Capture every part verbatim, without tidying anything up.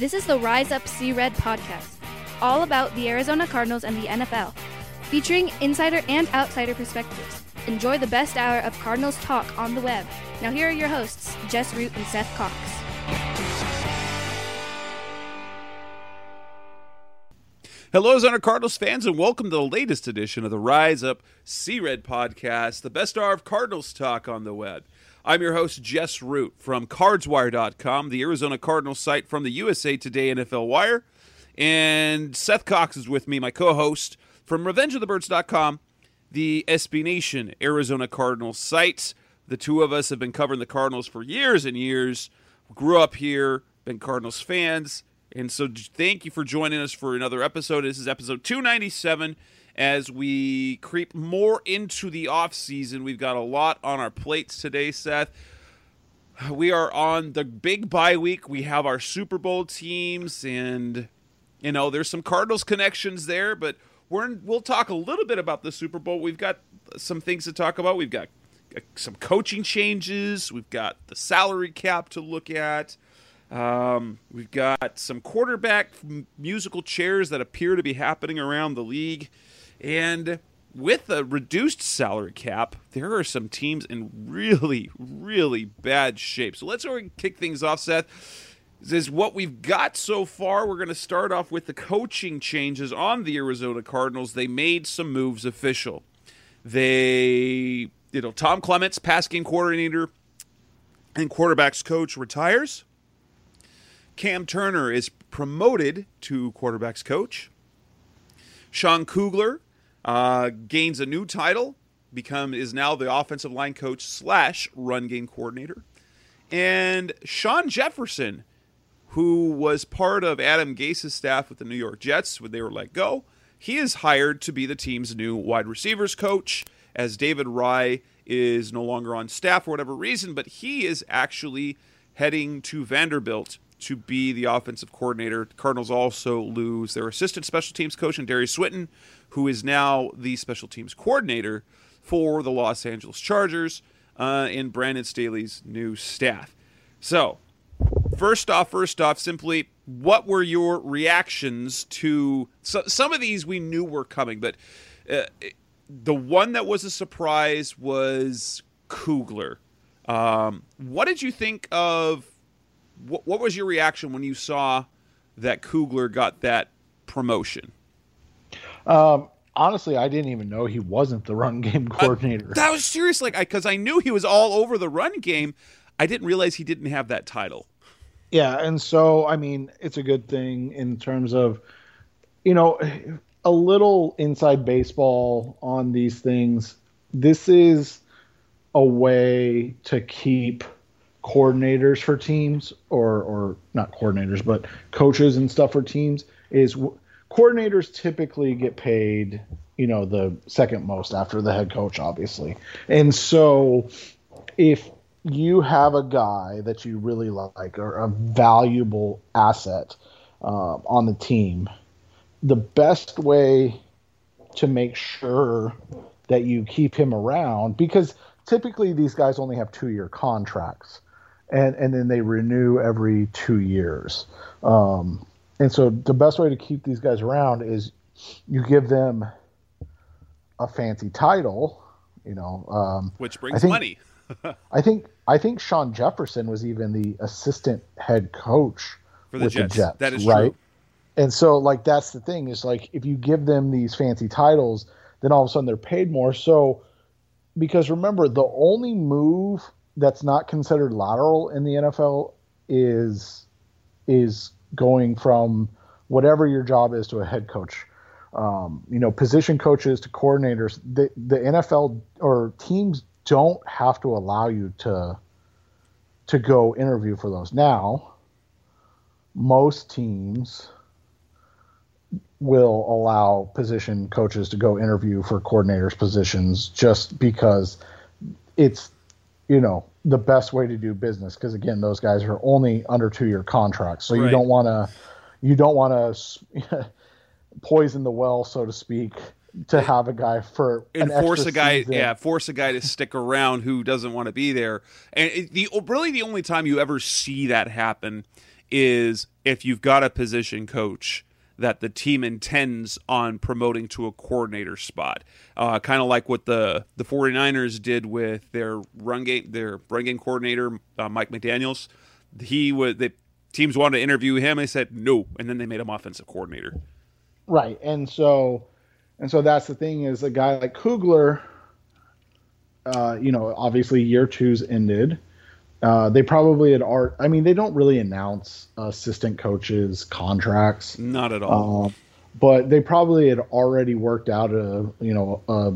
This is the Rise Up See Red podcast, all about the Arizona Cardinals and the N F L, featuring insider and outsider perspectives. Enjoy the best hour of Cardinals talk on the web. Now here are your hosts, Jess Root and Seth Cox. Hello, Arizona Cardinals fans, and welcome to the latest edition of the Rise Up See Red podcast, the best hour of Cardinals talk on the web. I'm your host, Jess Root, from Cards Wire dot com, the Arizona Cardinals site from the U S A Today N F L Wire. And Seth Cox is with me, my co-host, from Revenge of the Birds dot com, the S B Nation Arizona Cardinals site. The two of us have been covering the Cardinals for years and years. We grew up here, been Cardinals fans. And so thank you for joining us for another episode. This is episode two ninety-seven. As we creep more into the offseason, we've got a lot on our plates today, Seth. We are on the big bye week. We have our Super Bowl teams, and, you know, there's some Cardinals connections there, but we're in, we'll talk a little bit about the Super Bowl. We've got some things to talk about. We've got some coaching changes. We've got the salary cap to look at. Um, we've got some quarterback musical chairs that appear to be happening around the league. And with a reduced salary cap, there are some teams in really, really bad shape. So let's already kick things off, Seth. This is what we've got so far. We're going to start off with the coaching changes on the Arizona Cardinals. They made some moves official. They, you know, Tom Clements, pass game coordinator and quarterbacks coach, retires. Cam Turner is promoted to quarterbacks coach. Sean Kugler uh, gains a new title, become is now the offensive line coach slash run game coordinator. And Sean Jefferson, who was part of Adam Gase's staff with the New York Jets when they were let go, he is hired to be the team's new wide receivers coach, as David Rye is no longer on staff for whatever reason, but he is actually heading to Vanderbilt to be the offensive coordinator. The Cardinals also lose their assistant special teams coach, and Darius Swinton, who is now the special teams coordinator for the Los Angeles Chargers, uh, in Brandon Staley's new staff. So, first off, first off, simply, what were your reactions to so, some of these we knew were coming, but uh, the one that was a surprise was Kugler. Um, what did you think of What, what was your reaction when you saw that Kugler got that promotion? Um, honestly, I didn't even know he wasn't the run game coordinator. Uh, that was serious, like, because I, I knew he was all over the run game. I didn't realize he didn't have that title. Yeah, and so, I mean, it's a good thing in terms of, you know, a little inside baseball on these things. This is a way to keep coordinators for teams, or or not coordinators, but coaches and stuff for teams, is w- coordinators typically get paid, you know, the second most after the head coach, obviously. And so if you have a guy that you really like, or a valuable asset uh, on the team, the best way to make sure that you keep him around, because typically these guys only have two-year contracts, and, and then they renew every two years. Um, and so the best way to keep these guys around is you give them a fancy title, you know. Um, Which brings I think, money. I think I think Sean Jefferson was even the assistant head coach for the with Jets. the Jets, that is right? true. And so, like, that's the thing, is like, if you give them these fancy titles, then all of a sudden they're paid more. So, because remember, the only move that's not considered lateral in the N F L is is going from whatever your job is to a head coach. Um, you know, position coaches to coordinators. The the N F L or teams don't have to allow you to to go interview for those. Now, most teams will allow position coaches to go interview for coordinators positions, just because it's, you know, the best way to do business. Because again, those guys are only under two-year contracts, so right. you don't want to, you don't want to poison the well, so to speak, to have a guy for and an force extra a guy, season. yeah, force a guy to stick around who doesn't want to be there. And it, the really the only time you ever see that happen is if you've got a position coach that the team intends on promoting to a coordinator spot. Uh, kind of like what the, the 49ers did with their run game, their run game coordinator, uh, Mike McDaniels. He was, the teams wanted to interview him. They said no, and then they made him offensive coordinator. Right. And so, and so that's the thing is a guy like Kugler, uh, you know, obviously year two's ended. Uh, they probably had art. I mean, they don't really announce assistant coaches' contracts, not at all. Um, but they probably had already worked out a, you know, a,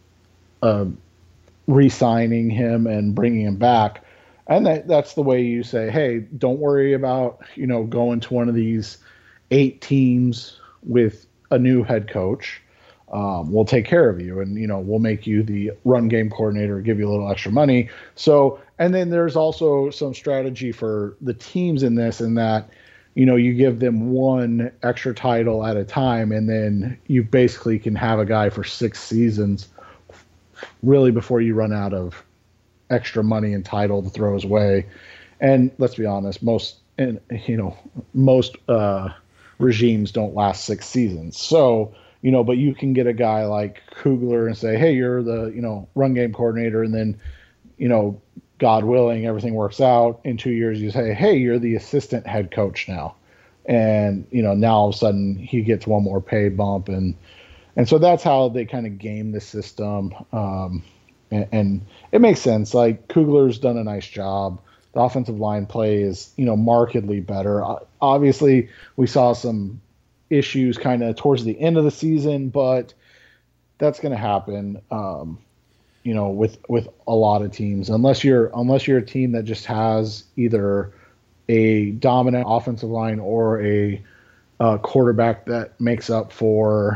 a re-signing him and bringing him back, and that that's the way you say, hey, don't worry about you know going to one of these eight teams with a new head coach. Um, we'll take care of you, and you know we'll make you the run game coordinator, give you a little extra money. So, and then there's also some strategy for the teams in this, in that you know you give them one extra title at a time, and then you basically can have a guy for six seasons, really, before you run out of extra money and title to throw his way. And let's be honest, most and you know most uh, regimes don't last six seasons, so. You know, but you can get a guy like Kugler and say, hey, you're the, you know, run game coordinator. And then, you know, God willing, everything works out. In two years, you say, hey, you're the assistant head coach now. And, you know, now all of a sudden he gets one more pay bump. And, and so that's how they kind of game the system. Um, and, and it makes sense. Like Kugler's done a nice job. The offensive line play is, you know, markedly better. Obviously, we saw some issues kind of towards the end of the season, but that's going to happen, um, you know, with, with a lot of teams, unless you're, unless you're a team that just has either a dominant offensive line or a, a quarterback that makes up for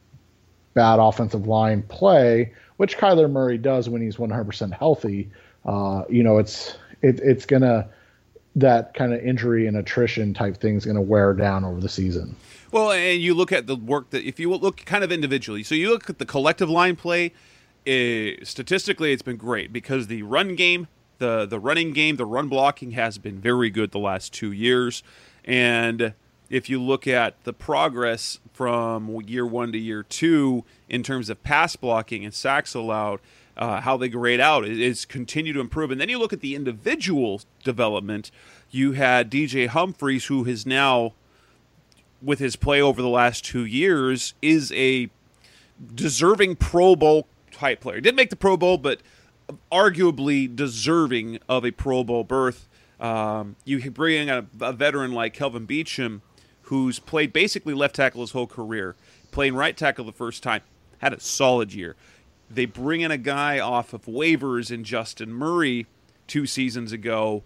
bad offensive line play, which Kyler Murray does when he's one hundred percent healthy. Uh, you know, it's, it, it's going to, that kind of injury and attrition type thing is going to wear down over the season. Well, and you look at the work that, if you look kind of individually, so you look at the collective line play, uh, statistically it's been great because the run game, the, the running game, the run blocking has been very good the last two years. And if you look at the progress from year one to year two in terms of pass blocking and sacks allowed, uh, how they grade out is continue to improve. And then you look at the individual development. You had D J Humphries, who has now, with his play over the last two years, is a deserving Pro Bowl type player. Didn't make the Pro Bowl, but arguably deserving of a Pro Bowl berth. Um, you bring in a, a veteran like Kelvin Beachum, who's played basically left tackle his whole career, playing right tackle the first time, had a solid year. They bring in a guy off of waivers in Justin Murray two seasons ago.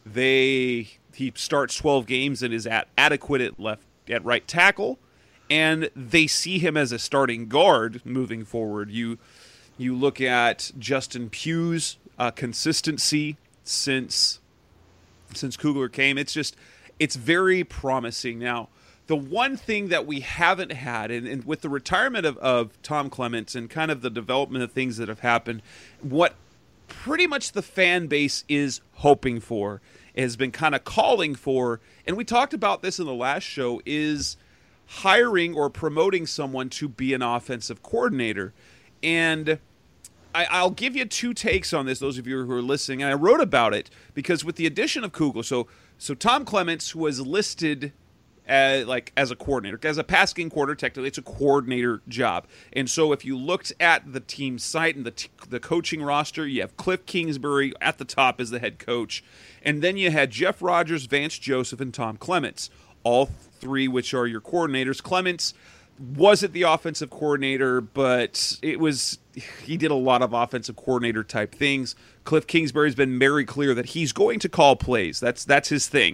They he starts twelve games and is at adequate at left at right tackle, and they see him as a starting guard moving forward. You you look at Justin Pugh's uh, consistency since since Kugler came. It's just it's very promising. Now, the one thing that we haven't had, and, and with the retirement of, of Tom Clements and kind of the development of things that have happened, what pretty much the fan base is hoping for, has been kind of calling for, and we talked about this in the last show, is hiring or promoting someone to be an offensive coordinator. And I, I'll give you two takes on this, those of you who are listening. And I wrote about it because with the addition of Kugler, so so Tom Clements was listed as, like as a coordinator, as a pass game coordinator. Technically, it's a coordinator job. And so if you looked at the team site and the t- the coaching roster, you have Cliff Kingsbury at the top as the head coach, and then you had Jeff Rogers, Vance Joseph, and Tom Clements, all three which are your coordinators. Clements wasn't the offensive coordinator, but it was he did a lot of offensive coordinator type things. Cliff Kingsbury's been very clear that he's going to call plays. That's that's his thing.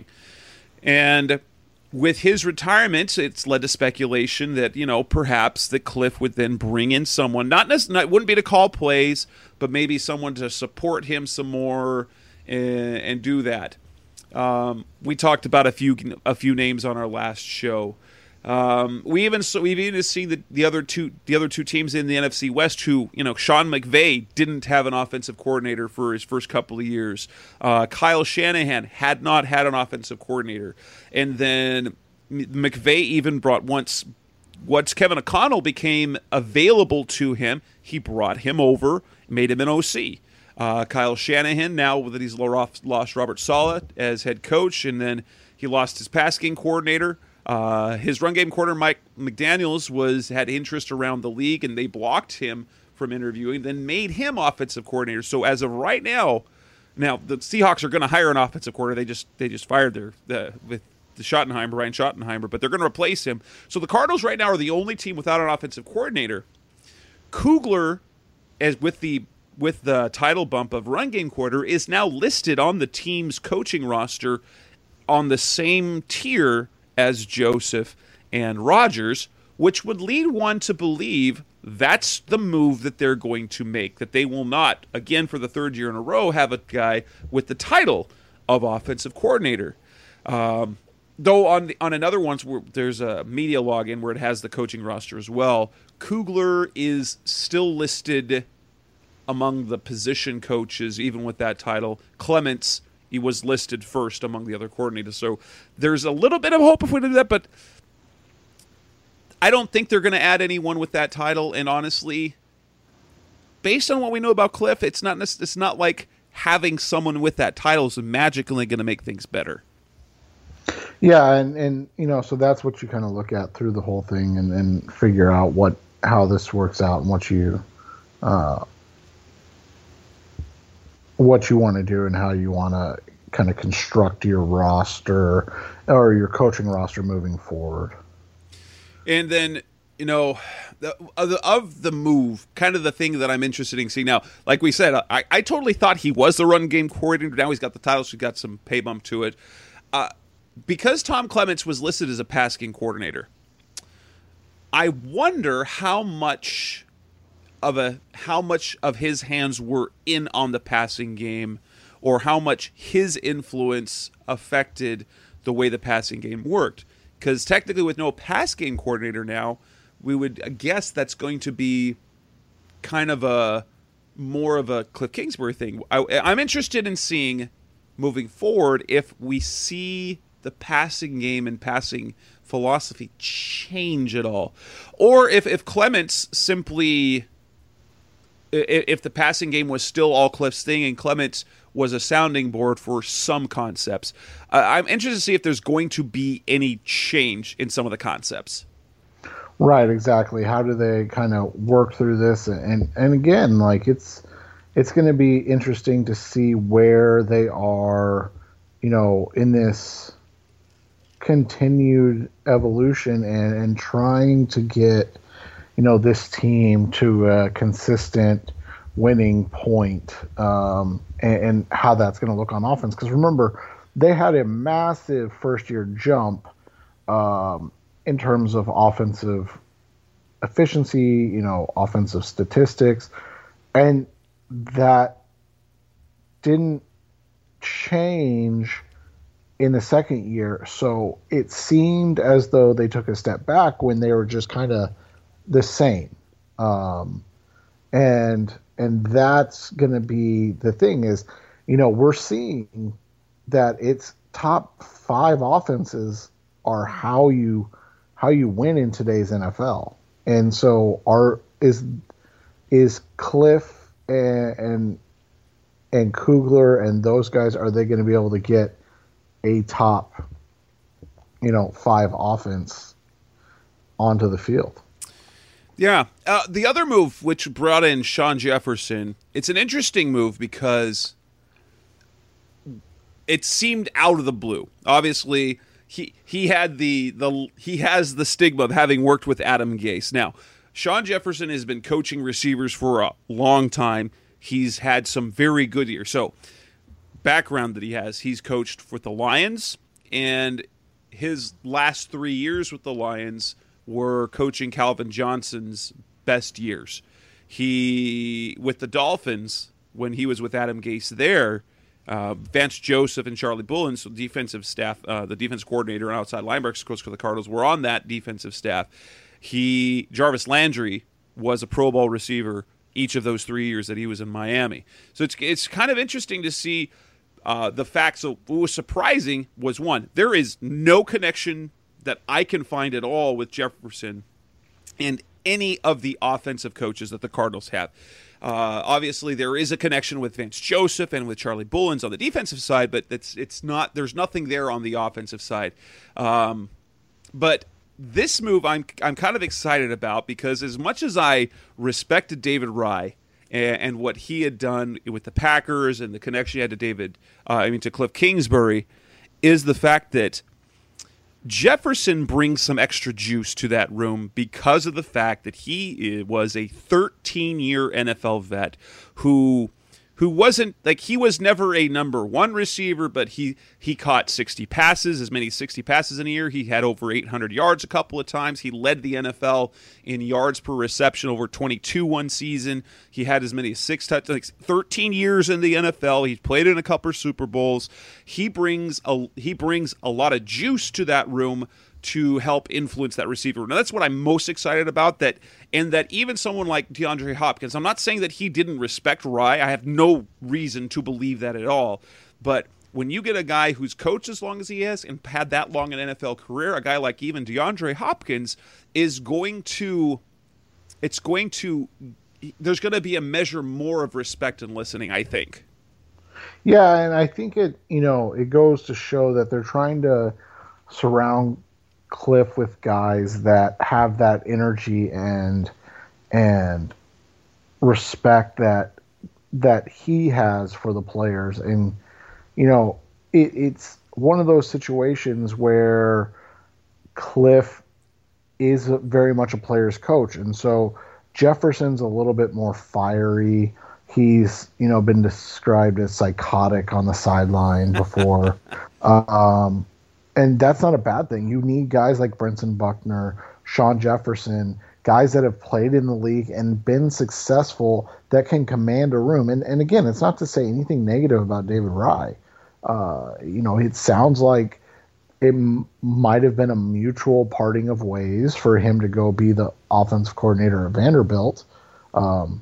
And with his retirement, it's led to speculation that, you know, perhaps that Cliff would then bring in someone, not necessarily, wouldn't be to call plays, but maybe someone to support him some more and, and do that. Um, we talked about a few a few names on our last show. Um, we even so we've even seen the, the other two the other two teams in the N F C West who, you know, Sean McVay didn't have an offensive coordinator for his first couple of years. Uh, Kyle Shanahan had not had an offensive coordinator, and then McVay even brought once once Kevin O'Connell became available to him, he brought him over, made him an O C. Uh, Kyle Shanahan, now that he's lost Robert Saleh as head coach, and then he lost his pass game coordinator. Uh, his run game coordinator, Mike McDaniels, was had interest around the league, and they blocked him from interviewing, then made him offensive coordinator. So as of right now, now the Seahawks are going to hire an offensive coordinator. They just they just fired their the, with the Schottenheimer, Ryan Schottenheimer, but they're going to replace him. So the Cardinals right now are the only team without an offensive coordinator. Kugler, as with the with the title bump of run game coordinator, is now listed on the team's coaching roster on the same tier as Joseph and Rodgers, which would lead one to believe that's the move that they're going to make, that they will not, again for the third year in a row, have a guy with the title of offensive coordinator. Um, though on the, on another one, where there's a media login where it has the coaching roster as well, Kugler is still listed among the position coaches, even with that title. Clements, he was listed first among the other coordinators. So there's a little bit of hope if we do that, but I don't think they're going to add anyone with that title. And honestly, based on what we know about Cliff, it's not it's not like having someone with that title is magically going to make things better. Yeah, and, and you know, so that's what you kind of look at through the whole thing, and, and figure out what how this works out and what you uh, what you want to do and how you want to kind of construct your roster or your coaching roster moving forward. And then, you know, the, of, the, of the move, kind of the thing that I'm interested in seeing now, like we said, I, I totally thought he was the run game coordinator. Now he's got the title, so he's got some pay bump to it. Uh, because Tom Clements was listed as a pass game coordinator, I wonder how much of a how much of his hands were in on the passing game, or how much his influence affected the way the passing game worked. Because technically with no pass game coordinator now, we would guess that's going to be kind of a more of a Cliff Kingsbury thing. I, I'm interested in seeing moving forward if we see the passing game and passing philosophy change at all. Or if, if Clements simply... if the passing game was still all Cliff's thing and Clements was a sounding board for some concepts. Uh, I'm interested to see if there's going to be any change in some of the concepts. Right, exactly. How do they kind of work through this? And and again, like it's it's going to be interesting to see where they are, you know, in this continued evolution and, and trying to get, you know, this team to a consistent winning point, um, and, and how that's going to look on offense. Because remember, they had a massive first-year jump um, in terms of offensive efficiency, you know, offensive statistics, and that didn't change in the second year. So it seemed as though they took a step back when they were just kind of the same. Um, and and that's going to be the thing is, you know, we're seeing that it's top five offenses are how you how you win in today's N F L. And so are is is Cliff and and, and Kugler and those guys, are they going to be able to get a top, you know, five offense onto the field? Yeah. Uh, the other move, which brought in Sean Jefferson, it's an interesting move because it seemed out of the blue. Obviously, he he had the the he has the stigma of having worked with Adam Gase. Now, Sean Jefferson has been coaching receivers for a long time. He's had some very good years. So, background that he has, he's coached with the Lions, and his last three years with the Lions were coaching Calvin Johnson's best years. He, with the Dolphins, when he was with Adam Gase there, Uh, Vance Joseph and Charlie Bullen, so defensive staff, uh, the defense coordinator and outside linebackers coach for the Cardinals, were on that defensive staff. He Jarvis Landry was a Pro Bowl receiver each of those three years that he was in Miami. So it's it's kind of interesting to see uh, the fact. So what was surprising was, one, there is no connection that I can find at all with Jefferson and any of the offensive coaches that the Cardinals have. Uh, obviously, there is a connection with Vance Joseph and with Charlie Bullens on the defensive side, but it's it's not. There's nothing there on the offensive side. Um, but this move, I'm I'm kind of excited about, because as much as I respected David Rye and, and what he had done with the Packers and the connection he had to David, uh, I mean to Cliff Kingsbury, is the fact that Jefferson brings some extra juice to that room because of the fact that he was a thirteen-year N F L vet who who wasn't, like, he was never a number one receiver, but he, he caught sixty passes, as many as sixty passes in a year. He had over eight hundred yards a couple of times. He led the N F L in yards per reception, over twenty-two one season. He had as many as six touchdowns, like thirteen years in the N F L. He's played in a couple of Super Bowls. He brings a, he brings a lot of juice to that room to help influence that receiver. Now, that's what I'm most excited about, that and that even someone like DeAndre Hopkins, I'm not saying that he didn't respect Rye. I have no reason to believe that at all. But when you get a guy who's coached as long as he has and had that long an N F L career, a guy like even DeAndre Hopkins is going to, it's going to, there's going to be a measure more of respect and listening, I think. Yeah, and I think it, you know, it goes to show that they're trying to surround Cliff with guys that have that energy and and respect that that he has for the players. And you know, it, it's one of those situations where Cliff is a, very much a player's coach, and so Jefferson's a little bit more fiery. He's, you know, been described as psychotic on the sideline before. um And that's not a bad thing. You need guys like Brinson Buckner, Sean Jefferson, guys that have played in the league and been successful that can command a room. And and again, it's not to say anything negative about David Rye. Uh, you know, it sounds like it m- might have been a mutual parting of ways for him to go be the offensive coordinator at Vanderbilt. Um,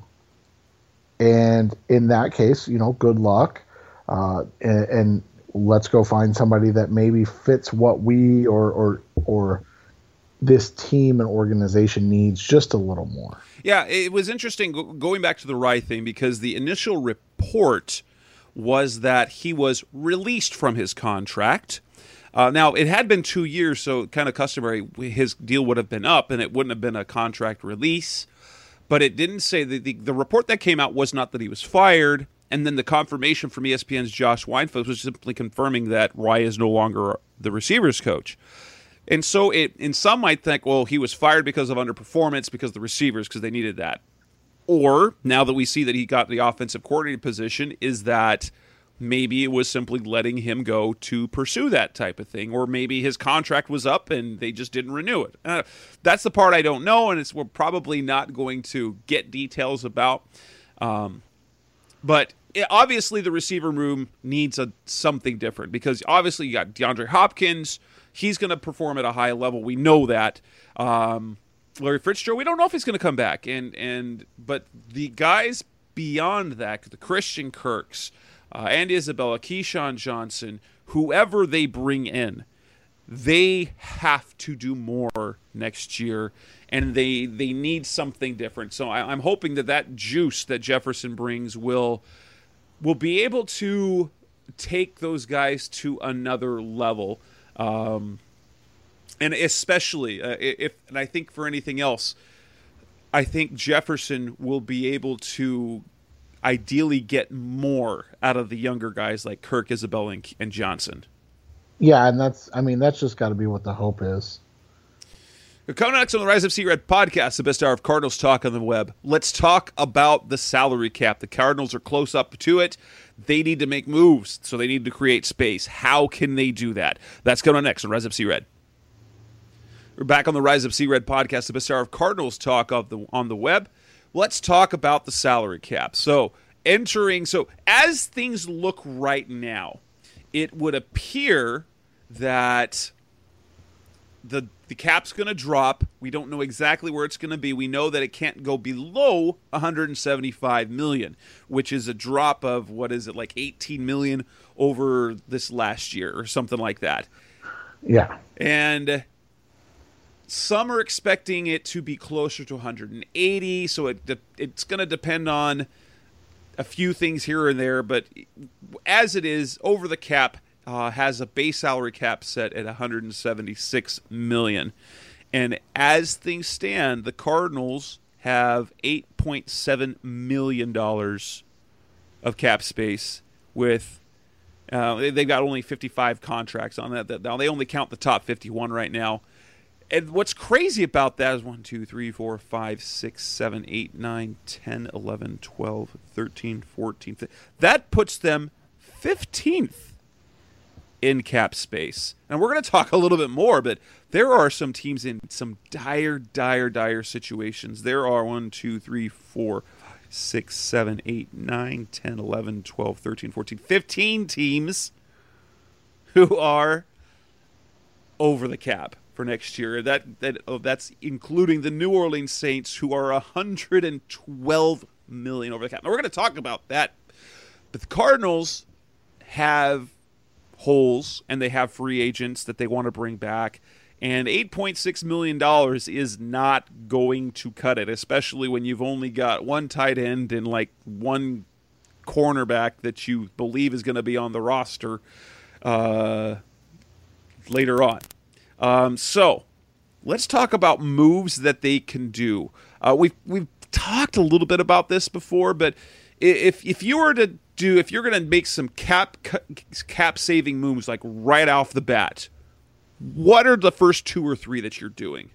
and in that case, you know, good luck. Uh, and, and let's go find somebody that maybe fits what we or or or this team and organization needs just a little more. Yeah, it was interesting going back to the Rye thing, because the initial report was that he was released from his contract. Uh, now, it had been two years, so kind of customary, his deal would have been up and it wouldn't have been a contract release. But it didn't say that the, the report that came out was not that he was fired. And then the confirmation from E S P N's Josh Weinfeld was simply confirming that Rye is no longer the receivers coach. And so it, and some might think, well, he was fired because of underperformance, because of the receivers, because they needed that. Or now that we see that he got the offensive coordinator position, is that maybe it was simply letting him go to pursue that type of thing, or maybe his contract was up and they just didn't renew it. Uh, that's the part I don't know, and it's we're probably not going to get details about. Um, but it, obviously the receiver room needs a something different, because obviously you got DeAndre Hopkins. He's going to perform at a high level. We know that. Um, Larry Fitzgerald, we don't know if he's going to come back. And and but the guys beyond that, the Christian Kirks, uh, Andy Isabella, Keyshawn Johnson, whoever they bring in, they have to do more next year, and they they need something different. So I, I'm hoping that that juice that Jefferson brings will will be able to take those guys to another level. Um, and especially uh, if, and I think for anything else, I think Jefferson will be able to ideally get more out of the younger guys like Kirk, Isabel, and, and Johnson. Yeah, and that's, I mean, that's just got to be what the hope is. Coming next on the Rise Up Sea Red podcast, the best hour of Cardinals talk on the web. Let's talk about the salary cap. The Cardinals are close up to it. They need to make moves, so they need to create space. How can they do that? That's coming on next on Rise Up Sea Red. We're back on the Rise Up Sea Red podcast, the best hour of Cardinals talk of the on the web. Let's talk about the salary cap. So entering. So as things look right now, it would appear that the the cap's going to drop. We don't know exactly where it's going to be. We know that it can't go below one hundred seventy-five million, which is a drop of, what is it, like eighteen million over this last year or something like that. Yeah. And some are expecting it to be closer to one hundred eighty, so it it's going to depend on a few things here and there, but as it is, over the cap uh, has a base salary cap set at one hundred seventy-six million dollars. And as things stand, the Cardinals have eight point seven million dollars of cap space with uh, they've got only fifty-five contracts on that. Now they only count the top fifty-one right now. And what's crazy about that is one, two, three, four, five, six, seven, eight, nine, ten, eleven, twelve, thirteen, fourteen. That puts them fifteenth in cap space. And we're going to talk a little bit more, but there are some teams in some dire, dire, dire situations. There are one, two, three, four, six, seven, eight, nine, ten, eleven, twelve, thirteen, fourteen, fifteen teams who are over the cap for next year. That that oh, that's including the New Orleans Saints, who are one hundred twelve million over the cap. Now we're going to talk about that. But the Cardinals have holes and they have free agents that they want to bring back. And eight point six million dollars is not going to cut it, especially when you've only got one tight end and like one cornerback that you believe is going to be on the roster uh, later on. Um, so let's talk about moves that they can do. Uh, we've we've talked a little bit about this before, but if if you were to do if you're going to make some cap cap saving moves like right off the bat, what are the first two or three that you're doing?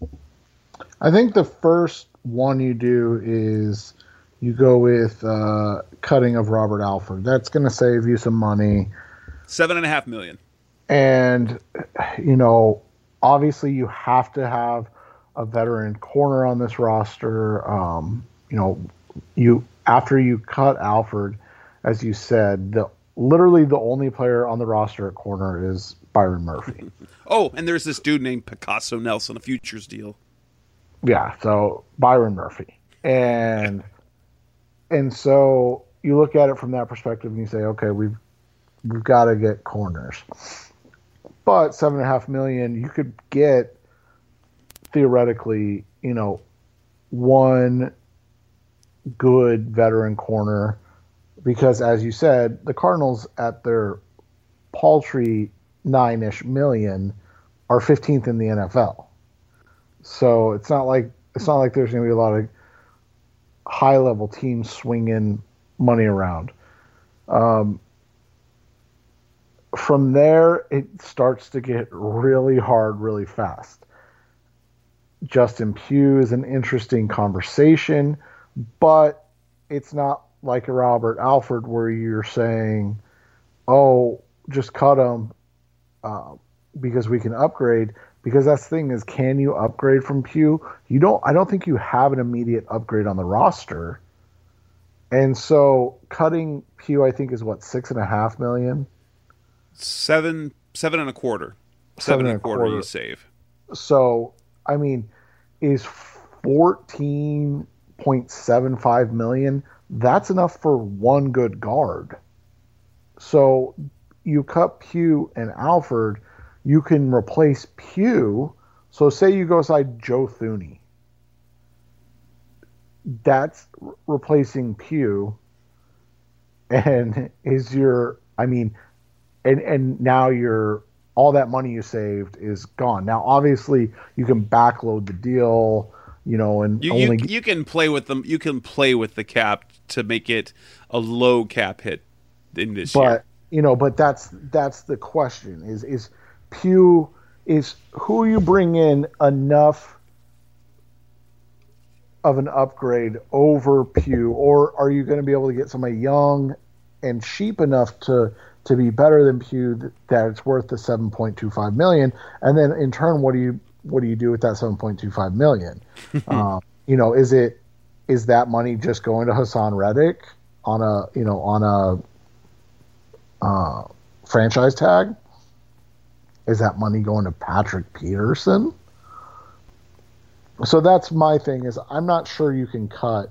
I think the first one you do is you go with uh, cutting of Robert Alford. That's going to save you some money. Seven and a half million. And, you know, obviously you have to have a veteran corner on this roster. Um, you know, you after you cut Alford, as you said, the literally the only player on the roster at corner is Byron Murphy. Oh, and there's this dude named Picasso Nelson, a futures deal. Yeah, so Byron Murphy. And and so you look at it from that perspective and you say, okay, we've we've got to get corners. But seven and a half million, you could get theoretically, you know, one good veteran corner, because as you said, the Cardinals at their paltry nine-ish million are fifteenth in the N F L. So it's not like it's not like there's going to be a lot of high-level teams swinging money around. Um, From there, it starts to get really hard really fast. Justin Pugh is an interesting conversation, but it's not like a Robert Alford where you're saying, oh, just cut him uh, because we can upgrade. Because that's the thing is, can you upgrade from Pugh? You don't. I don't think you have an immediate upgrade on the roster. And so cutting Pugh, I think, is what, six and a half million? Seven, seven and a quarter. Seven, seven and a quarter, quarter you save. So, I mean, is fourteen point seven five million? That's enough for one good guard. So, you cut Pugh and Alford, you can replace Pugh. So, say you go side Joe Thuney. That's re- replacing Pugh, and is your, I mean. And and now you're all that money you saved is gone. Now, obviously, you can backload the deal, you know, and you, only you, you can play with them. You can play with the cap to make it a low cap hit in this but, year. But you know, but that's that's the question: is is Pugh is who you bring in enough of an upgrade over Pugh, or are you going to be able to get somebody young and cheap enough to to be better than Pugh that it's worth the seven point two five million dollars? And then in turn, what do you what do you do with that seven point two five million dollars? um, you know, is it is that money just going to Hassan Reddick? on a you know on a uh, franchise tag? Is that money going to Patrick Peterson? So that's my thing. Is I'm not sure you can cut.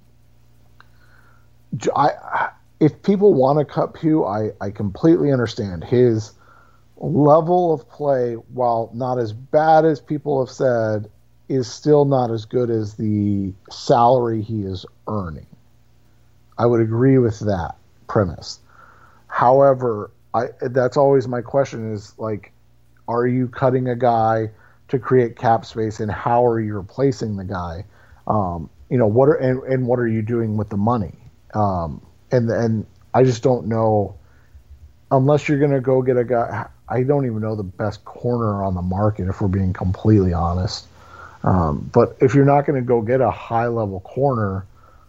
I if people want to cut Pugh, I I completely understand his level of play, while not as bad as people have said, is still not as good as the salary he is earning. I would agree with that premise. However, I that's always my question is, like, are you cutting a guy to create cap space, and how are you replacing the guy? Um, you know, what are and, and what are you doing with the money? Um, and and I just don't know, unless you're going to go get a guy. I don't even know the best corner on the market, if we're being completely honest. Um, but if you're not going to go get a high-level corner,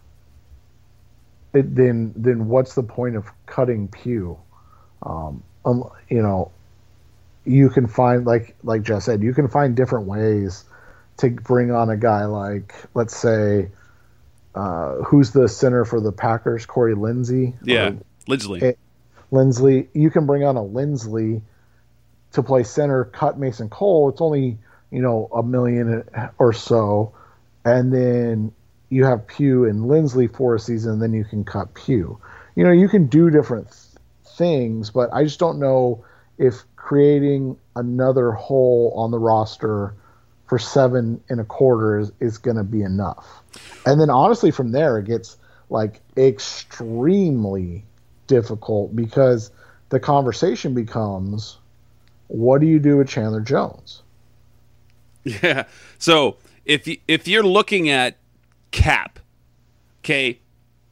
it, then then what's the point of cutting Pugh? Um, um, you know, you can find, like like Jess said, you can find different ways to bring on a guy like, let's say, uh, who's the center for the Packers? Corey Lindsey? Yeah, Lindsley. Lindsley. You can bring on a Lindsley to play center, cut Mason Cole. It's only, you know, a million or so. And then you have Pugh and Lindsley for a season, and then you can cut Pugh. You know, you can do different th- things, but I just don't know if creating another hole on the roster for seven and a quarter is, is going to be enough. And then honestly, from there, it gets like extremely difficult, because the conversation becomes, what do you do with Chandler Jones? Yeah. So if you, if you're looking at cap, okay,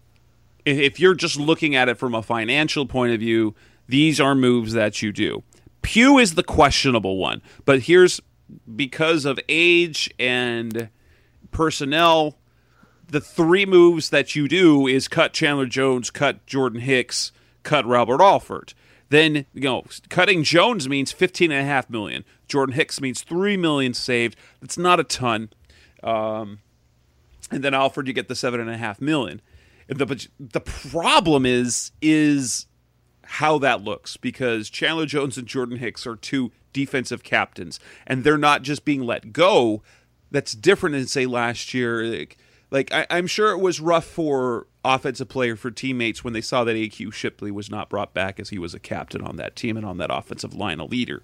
if you're just looking at it from a financial point of view, these are moves that you do. Pugh is the questionable one, but here's, because of age and personnel, the three moves that you do is cut Chandler Jones, cut Jordan Hicks, cut Robert Alford. Then, you know, cutting Jones means fifteen and a half million. Jordan Hicks means three million saved. That's not a ton. Um, and then Alford, you get the seven and a half million. The, but the problem is, is how that looks, because Chandler Jones and Jordan Hicks are two defensive captains, and they're not just being let go. That's different than, say, last year. Like, like I, I'm sure it was rough for offensive player, for teammates, when they saw that A Q Shipley was not brought back, as he was a captain on that team and on that offensive line, a leader.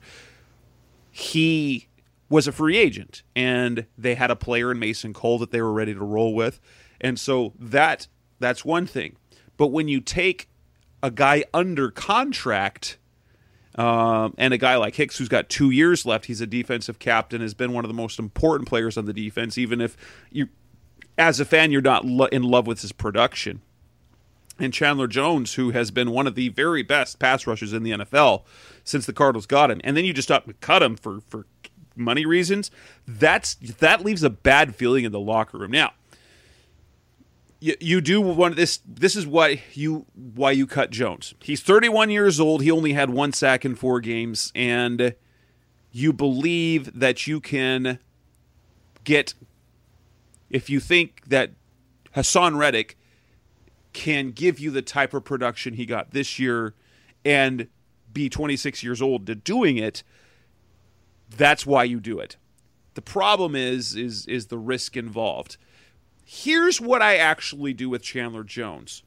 He was a free agent, and they had a player in Mason Cole that they were ready to roll with. And so that that's one thing. But when you take a guy under contract, um, and a guy like Hicks, who's got two years left, he's a defensive captain, has been one of the most important players on the defense, even if you, as a fan, you're not lo- in love with his production. And Chandler Jones, who has been one of the very best pass rushers in the N F L since the Cardinals got him, and then you just up and cut him for, for money reasons, that's that leaves a bad feeling in the locker room. Now, you, you do want this. This is why you why you cut Jones. He's thirty-one years old. He only had one sack in four games, and you believe that you can get, if you think that Hassan Reddick can give you the type of production he got this year and be twenty-six years old to doing it, that's why you do it. The problem is is is the risk involved. Here's what I actually do with Chandler Jones.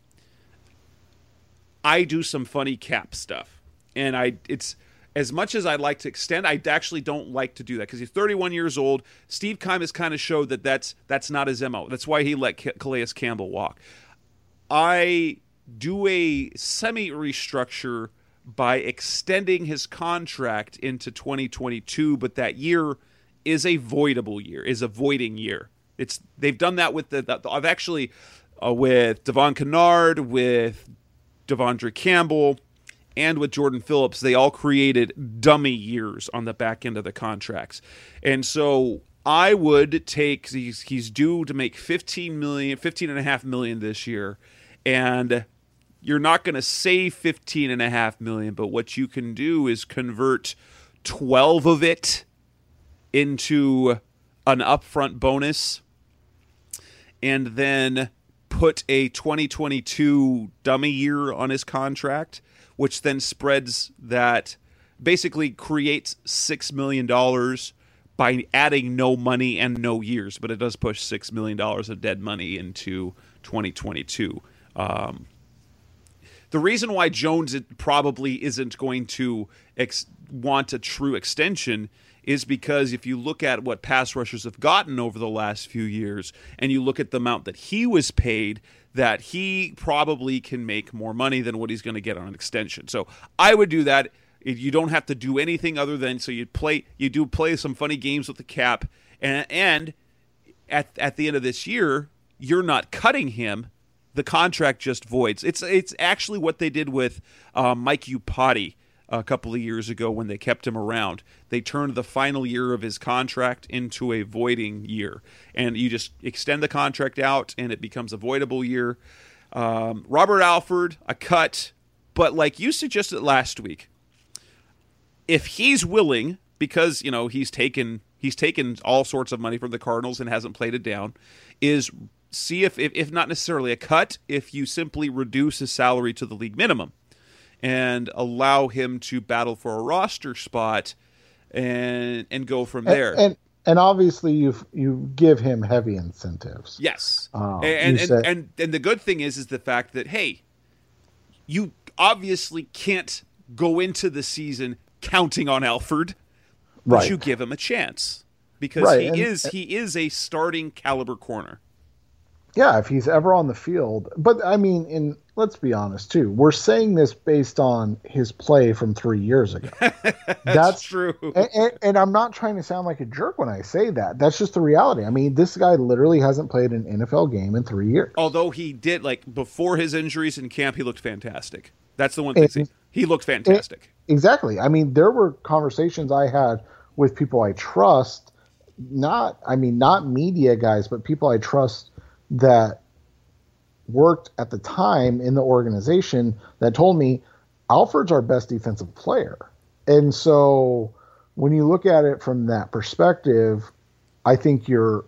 I do some funny cap stuff. And I it's as much as I'd like to extend, I actually don't like to do that, because he's thirty-one years old. Steve Keim has kind of showed that that's, that's not his M O. That's why he let Calais Campbell walk. I do a semi-restructure by extending his contract into twenty twenty-two, but that year is a voidable year, is a voiding year. It's they've done that with the, the I've actually uh, with Devon Kennard, with Devondre Campbell, and with Jordan Phillips. They all created dummy years on the back end of the contracts, and so I would take he's he's due to make fifteen million, fifteen and a half million this year, and you're not going to save fifteen and a half million, but what you can do is convert twelve of it into an upfront bonus, and then put a twenty twenty-two dummy year on his contract, which then spreads that, basically creates six million dollars by adding no money and no years, but it does push six million dollars of dead money into twenty twenty-two. Um, the reason why Jones probably isn't going to ex- want a true extension is because if you look at what pass rushers have gotten over the last few years, and you look at the amount that he was paid, that he probably can make more money than what he's going to get on an extension. So I would do that. You don't have to do anything other than, so you play, you do play some funny games with the cap, and, and at at the end of this year, you're not cutting him. The contract just voids. It's it's actually what they did with uh, Mike Iupati a couple of years ago when they kept him around. They turned the final year of his contract into a voiding year, and you just extend the contract out, and it becomes a voidable year. Um, Robert Alford, a cut, but like you suggested last week, if he's willing, because you know he's taken he's taken all sorts of money from the Cardinals and hasn't played it down, is see if, if if not necessarily a cut, if you simply reduce his salary to the league minimum and allow him to battle for a roster spot and and go from there. And and, and obviously you you give him heavy incentives. Yes. Um, and, and, said, and and the good thing is is the fact that, hey, you obviously can't go into the season counting on Alford, but right. you give him a chance because right. he and, is he is a starting caliber corner. Yeah, if he's ever on the field. But, I mean, in let's be honest, too. We're saying this based on his play from three years ago. That's, That's true. And, and, and I'm not trying to sound like a jerk when I say that. That's just the reality. I mean, this guy literally hasn't played an N F L game in three years. Although he did, like, before his injuries in camp, he looked fantastic. That's the one thing. And, he looked fantastic. Exactly. I mean, there were conversations I had with people I trust, not, I mean, not media guys, but people I trust that worked at the time in the organization that told me Alford's our best defensive player. And so when you look at it from that perspective, I think you're,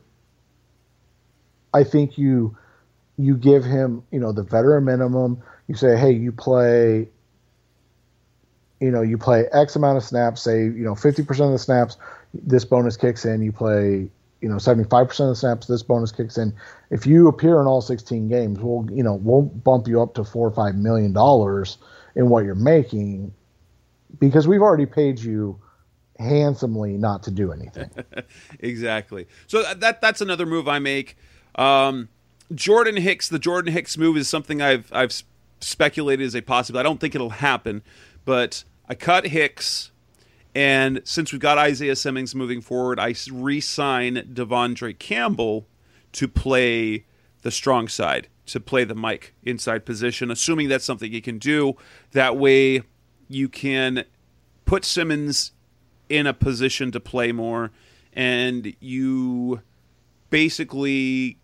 I think you, you give him, you know, the veteran minimum. You say, hey, you play, you know, you play X amount of snaps, say, you know, fifty percent of the snaps, this bonus kicks in, you play, you know, seventy-five percent of the snaps, this bonus kicks in. If you appear in all sixteen games, we'll, you know, we'll bump you up to four or five million dollars in what you're making because we've already paid you handsomely not to do anything. Exactly. So that that's another move I make. Um, Jordan Hicks, the Jordan Hicks move is something I've I've speculated as a possibility. I don't think it'll happen, but I cut Hicks. And since we've got Isaiah Simmons moving forward, I re-sign Devondre Campbell to play the strong side, to play the Mike inside position, assuming that's something he can do. That way you can put Simmons in a position to play more, and you basically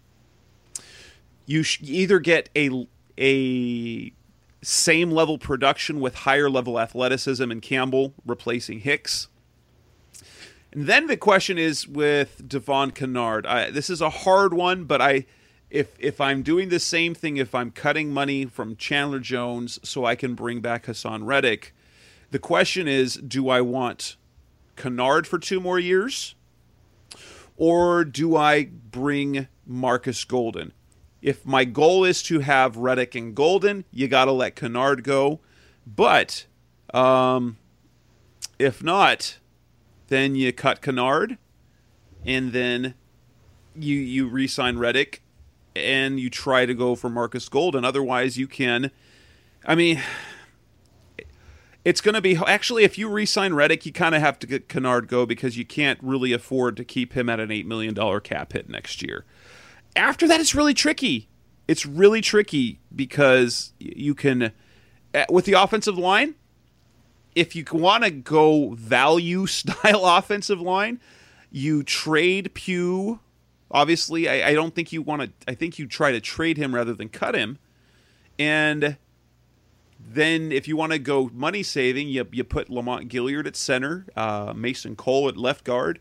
you sh- either get a a same level production with higher level athleticism in Campbell replacing Hicks. And then the question is with Devon Kennard. I, this is a hard one, but I, if if I'm doing the same thing, if I'm cutting money from Chandler Jones so I can bring back Hassan Reddick, the question is, do I want Kennard for two more years, or do I bring Marcus Golden? If my goal is to have Reddick and Golden, you got to let Kennard go. But um, if not, then you cut Kennard, and then you you re-sign Reddick, and you try to go for Marcus Golden. Otherwise, you can. I mean, it's going to be actually if you re-sign Reddick, you kind of have to get Kennard go because you can't really afford to keep him at an eight million dollars cap hit next year. After that, it's really tricky. It's really tricky because you can, with the offensive line, if you want to go value style offensive line, you trade Pugh. Obviously, I, I don't think you want to. I think you try to trade him rather than cut him. And then if you want to go money saving, you you put Lamont Gilliard at center, uh, Mason Cole at left guard,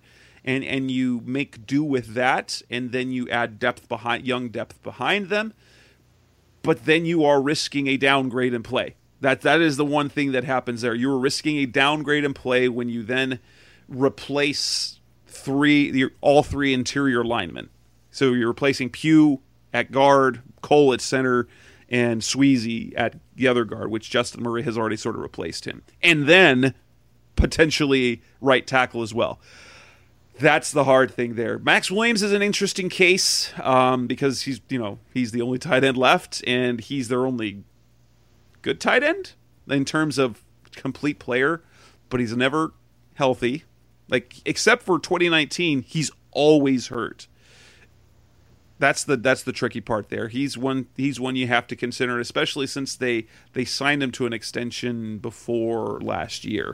and and you make do with that, and then you add depth behind young depth behind them. But then you are risking a downgrade in play. That that is the one thing that happens there. You are risking a downgrade in play when you then replace three all three interior linemen. So you're replacing Pugh at guard, Cole at center, and Sweezy at the other guard, which Justin Murray has already sort of replaced him. And then potentially right tackle as well. That's the hard thing there. Max Williams is an interesting case um, because he's, you know, he's the only tight end left, and he's their only good tight end in terms of complete player, but he's never healthy. Like, except for twenty nineteen, he's always hurt. That's the that's the tricky part there. He's one he's one you have to consider, especially since they they signed him to an extension before last year.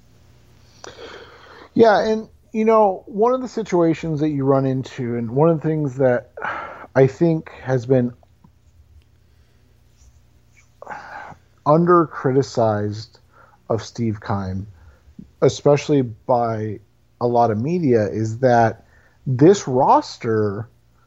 Yeah, and you know, one of the situations that you run into, and one of the things that I think has been under criticized of Steve Keim, especially by a lot of media, is that this roster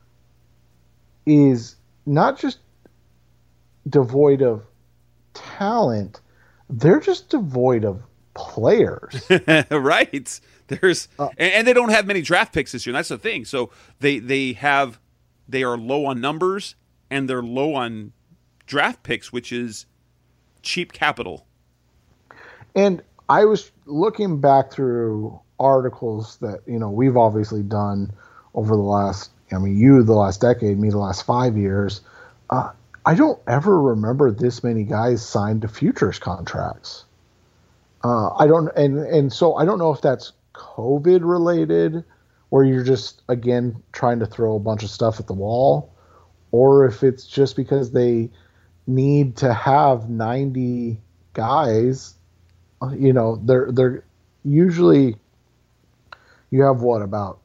is not just devoid of talent, they're just devoid of players. Right. There's uh, and, and they don't have many draft picks this year. That's the thing. So they they have they are low on numbers and they're low on draft picks, which is cheap capital. And I was looking back through articles that, you know, we've obviously done over the last, I mean, you the last decade, me the last five years. Uh, I don't ever remember this many guys signed to futures contracts. Uh, I don't, and and so I don't know if that's COVID related, where you're just again trying to throw a bunch of stuff at the wall, or if it's just because they need to have ninety guys. You know, they're they're usually you have what about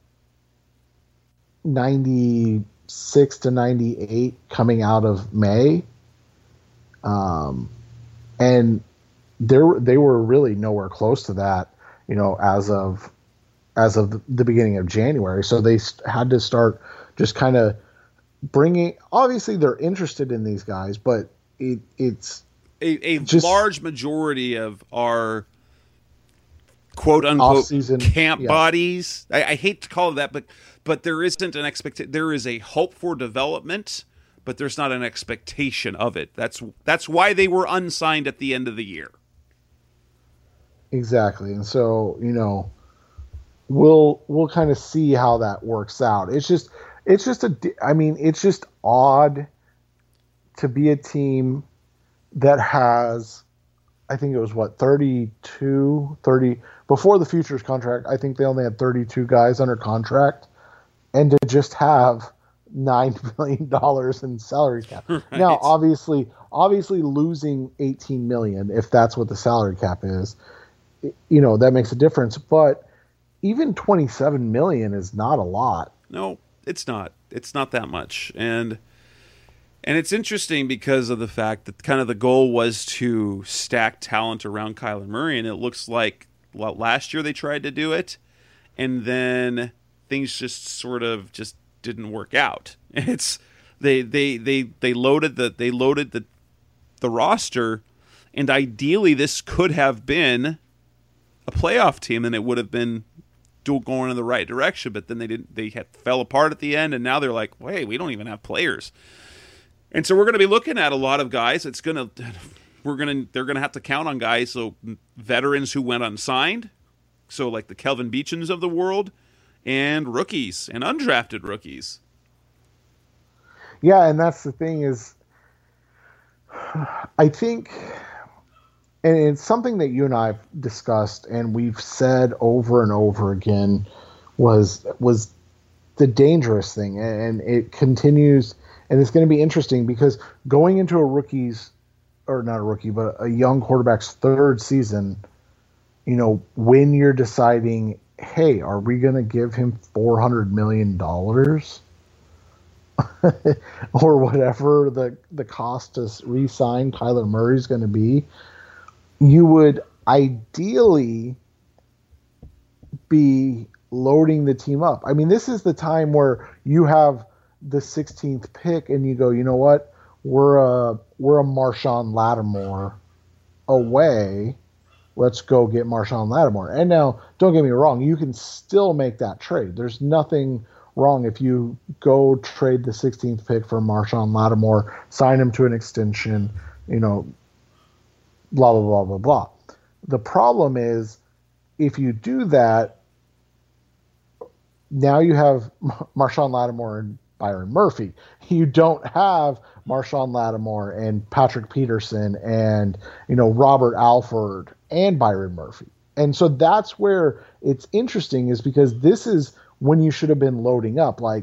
ninety-six to ninety-eight coming out of May, um, and there they were really nowhere close to that, you know, as of as of the beginning of January. So they had to start just kind of bringing. Obviously, they're interested in these guys, but it, it's a, a just, large majority of our quote unquote off-season camp yeah. bodies. I, I hate to call it that, but but there isn't an expect. There is a hope for development, but there's not an expectation of it. That's that's why they were unsigned at the end of the year. Exactly. And so, you know, we'll we'll kind of see how that works out. It's just it's just a I mean, it's just odd to be a team that has, I think it was what, thirty-two, thirty before the futures contract, I think they only had thirty-two guys under contract, and to just have nine million dollars in salary cap. Right. Now, obviously, obviously losing eighteen million dollars, if that's what the salary cap is, you know, that makes a difference. But even twenty-seven million dollars is not a lot. No, it's not. It's not that much. And and it's interesting because of the fact that kind of the goal was to stack talent around Kyler Murray, and it looks like well, last year they tried to do it, and then things just sort of just didn't work out. It's they they they they loaded the they loaded the the roster, and ideally this could have been a playoff team, and it would have been going in the right direction. But then they didn't. They had, fell apart at the end, and now they're like, "Wait, we don't even have players." And so we're going to be looking at a lot of guys. It's going to we're going to they're going to have to count on guys, so veterans who went unsigned, so like the Kelvin Beachums of the world, and rookies and undrafted rookies. Yeah, and that's the thing is, I think, and it's something that you and I have discussed, and we've said over and over again, was was the dangerous thing, and it continues, and it's going to be interesting because going into a rookie's, or not a rookie, but a young quarterback's third season, you know, when you're deciding, hey, are we going to give him four hundred million dollars? Or whatever the, the cost to re-sign Kyler Murray is going to be, you would ideally be loading the team up. I mean, this is the time where you have the sixteenth pick and you go, you know what? We're a, we're a Marshawn Lattimore away. Let's go get Marshawn Lattimore. And now, don't get me wrong, you can still make that trade. There's nothing wrong if you go trade the sixteenth pick for Marshawn Lattimore, sign him to an extension, you know, blah, blah, blah, blah, blah. The problem is, if you do that, now you have Marshawn Lattimore and Byron Murphy. You don't have Marshawn Lattimore and Patrick Peterson and, you know, Robert Alford and Byron Murphy. And so that's where it's interesting, is because this is when you should have been loading up. Like,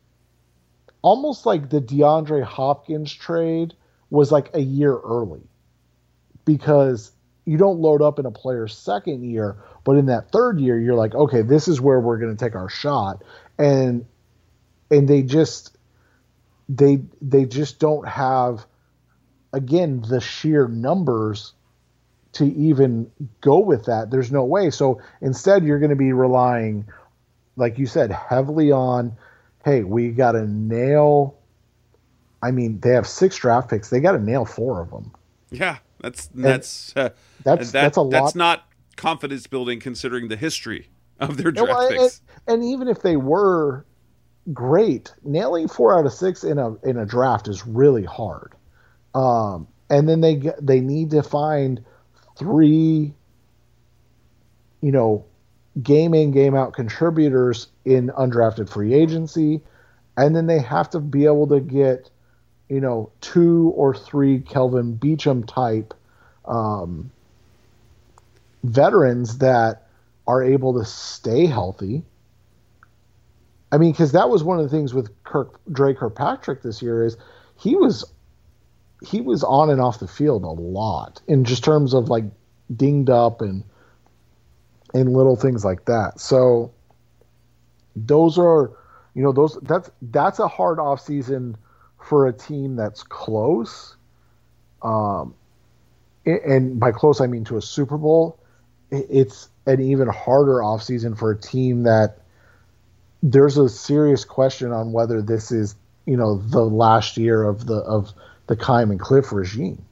almost like the DeAndre Hopkins trade was like a year early, because you don't load up in a player's second year, but in that third year, you're like, okay, this is where we're going to take our shot. And, and they just, they, they just don't have, again, the sheer numbers to even go with that. There's no way. So instead, you're going to be relying, like you said, heavily on, hey, we got to nail. I mean, they have six draft picks. They got to nail four of them. Yeah, that's that's uh, that's that, that's a lot. That's not confidence building, considering the history of their draft well, picks. And, and even if they were great, nailing four out of six in a in a draft is really hard. Um, and then they get, they need to find three, you know, game in, game out contributors in undrafted free agency. And then they have to be able to get, you know, two or three Kelvin Beachum type um, veterans that are able to stay healthy. I mean, because that was one of the things with Kirk, Dre Kirkpatrick this year, is he was he was on and off the field a lot in just terms of like dinged up and and little things like that. So those are, you know, those that's that's a hard offseason for a team that's close. Um, and by close, I mean to a Super Bowl. It's an even harder offseason for a team that there's a serious question on whether this is, you know, the last year of the of the Keim and Cliff regime.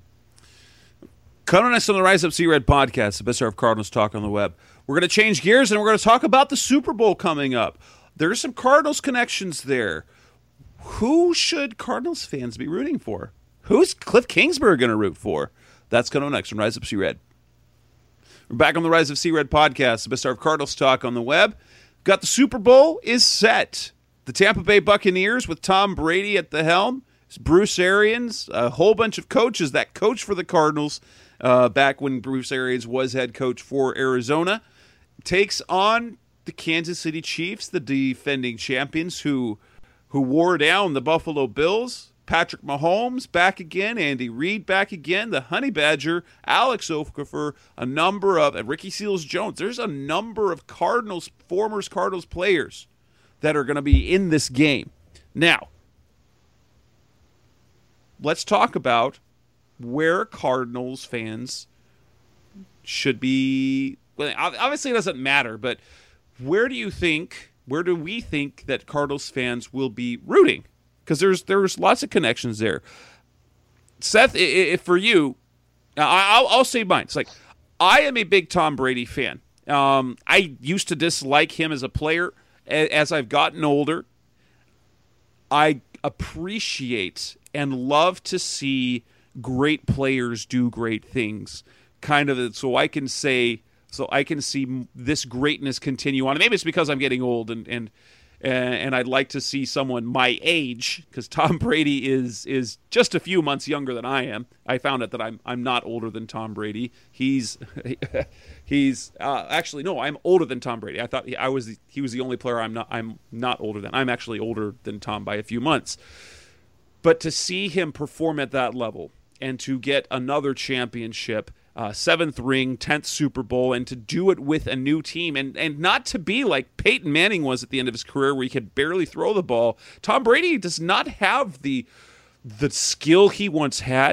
Coming next on the Rise Up Sea Red podcast, the best of Cardinals talk on the web. We're going to change gears and we're going to talk about the Super Bowl coming up. There's some Cardinals connections there. Who should Cardinals fans be rooting for? Who's Cliff Kingsbury going to root for? That's coming up next on Rise Up Sea Red. We're back on the Rise Up Sea Red podcast, the best of Cardinals talk on the web. Got the Super Bowl is set. The Tampa Bay Buccaneers with Tom Brady at the helm. It's Bruce Arians, a whole bunch of coaches that coached for the Cardinals uh, back when Bruce Arians was head coach for Arizona, takes on the Kansas City Chiefs, the defending champions who who wore down the Buffalo Bills. Patrick Mahomes back again, Andy Reid back again, the Honey Badger, Alex Okafor, a number of, and Ricky Seals-Jones. There's a number of Cardinals, former Cardinals players that are going to be in this game. Now, let's talk about where Cardinals fans should be. Well, obviously it doesn't matter, but where do you think, where do we think that Cardinals fans will be rooting? Because there's there's lots of connections there. Seth, if for you, I'll, I'll say mine. It's like, I am a big Tom Brady fan. Um, I used to dislike him as a player. As I've gotten older, I appreciate and love to see great players do great things. Kind of, so I can say, so I can see this greatness continue on. Maybe it's because I'm getting old, and and and I'd like to see someone my age, because Tom Brady is is just a few months younger than I am. I found out that I'm I'm not older than Tom Brady. He's he's uh, actually no, I'm older than Tom Brady. I thought he, I was the, he was the only player I'm not I'm not older than. I'm actually older than Tom by a few months. But to see him perform at that level and to get another championship, uh, seventh ring, tenth Super Bowl, and to do it with a new team, and, and not to be like Peyton Manning was at the end of his career where he could barely throw the ball. Tom Brady does not have the the skill he once had,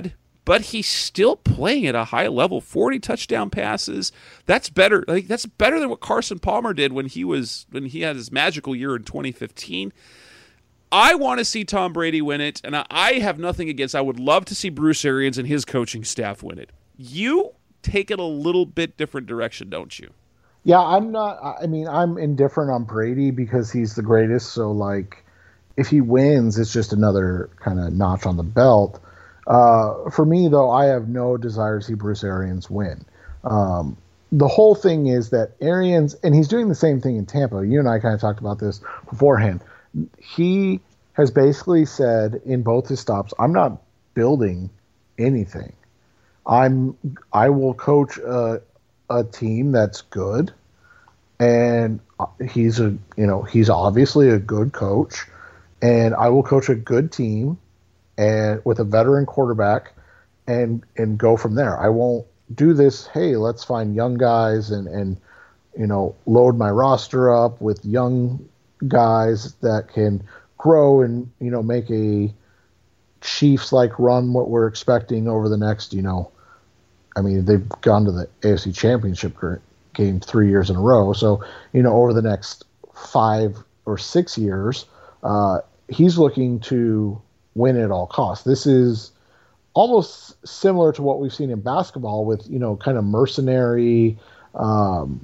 but he's still playing at a high level. forty touchdown passes. That's better. Like that's better than what Carson Palmer did when he was when he had his magical year in twenty fifteen. I want to see Tom Brady win it, and I have nothing against. I would love to see Bruce Arians and his coaching staff win it. You take it a little bit different direction, don't you? Yeah, I'm not. I mean, I'm indifferent on Brady because he's the greatest. So, like, if he wins, it's just another kind of notch on the belt. Uh, for me, though, I have no desire to see Bruce Arians win. Um, the whole thing is that Arians, and he's doing the same thing in Tampa. You and I kind of talked about this beforehand. He has basically said in both his stops, I'm not building anything. I'm I will coach a, a team that's good, and he's a you know he's obviously a good coach, and I will coach a good team and with a veteran quarterback and and go from there. I won't do this, hey, let's find young guys and and you know load my roster up with young guys that can grow and you know make a Chiefs like run what we're expecting over the next you know I mean they've gone to the A F C Championship game three years in a row, so you know over the next five or six years uh, he's looking to win at all costs. This is almost similar to what we've seen in basketball with you know kind of mercenary um,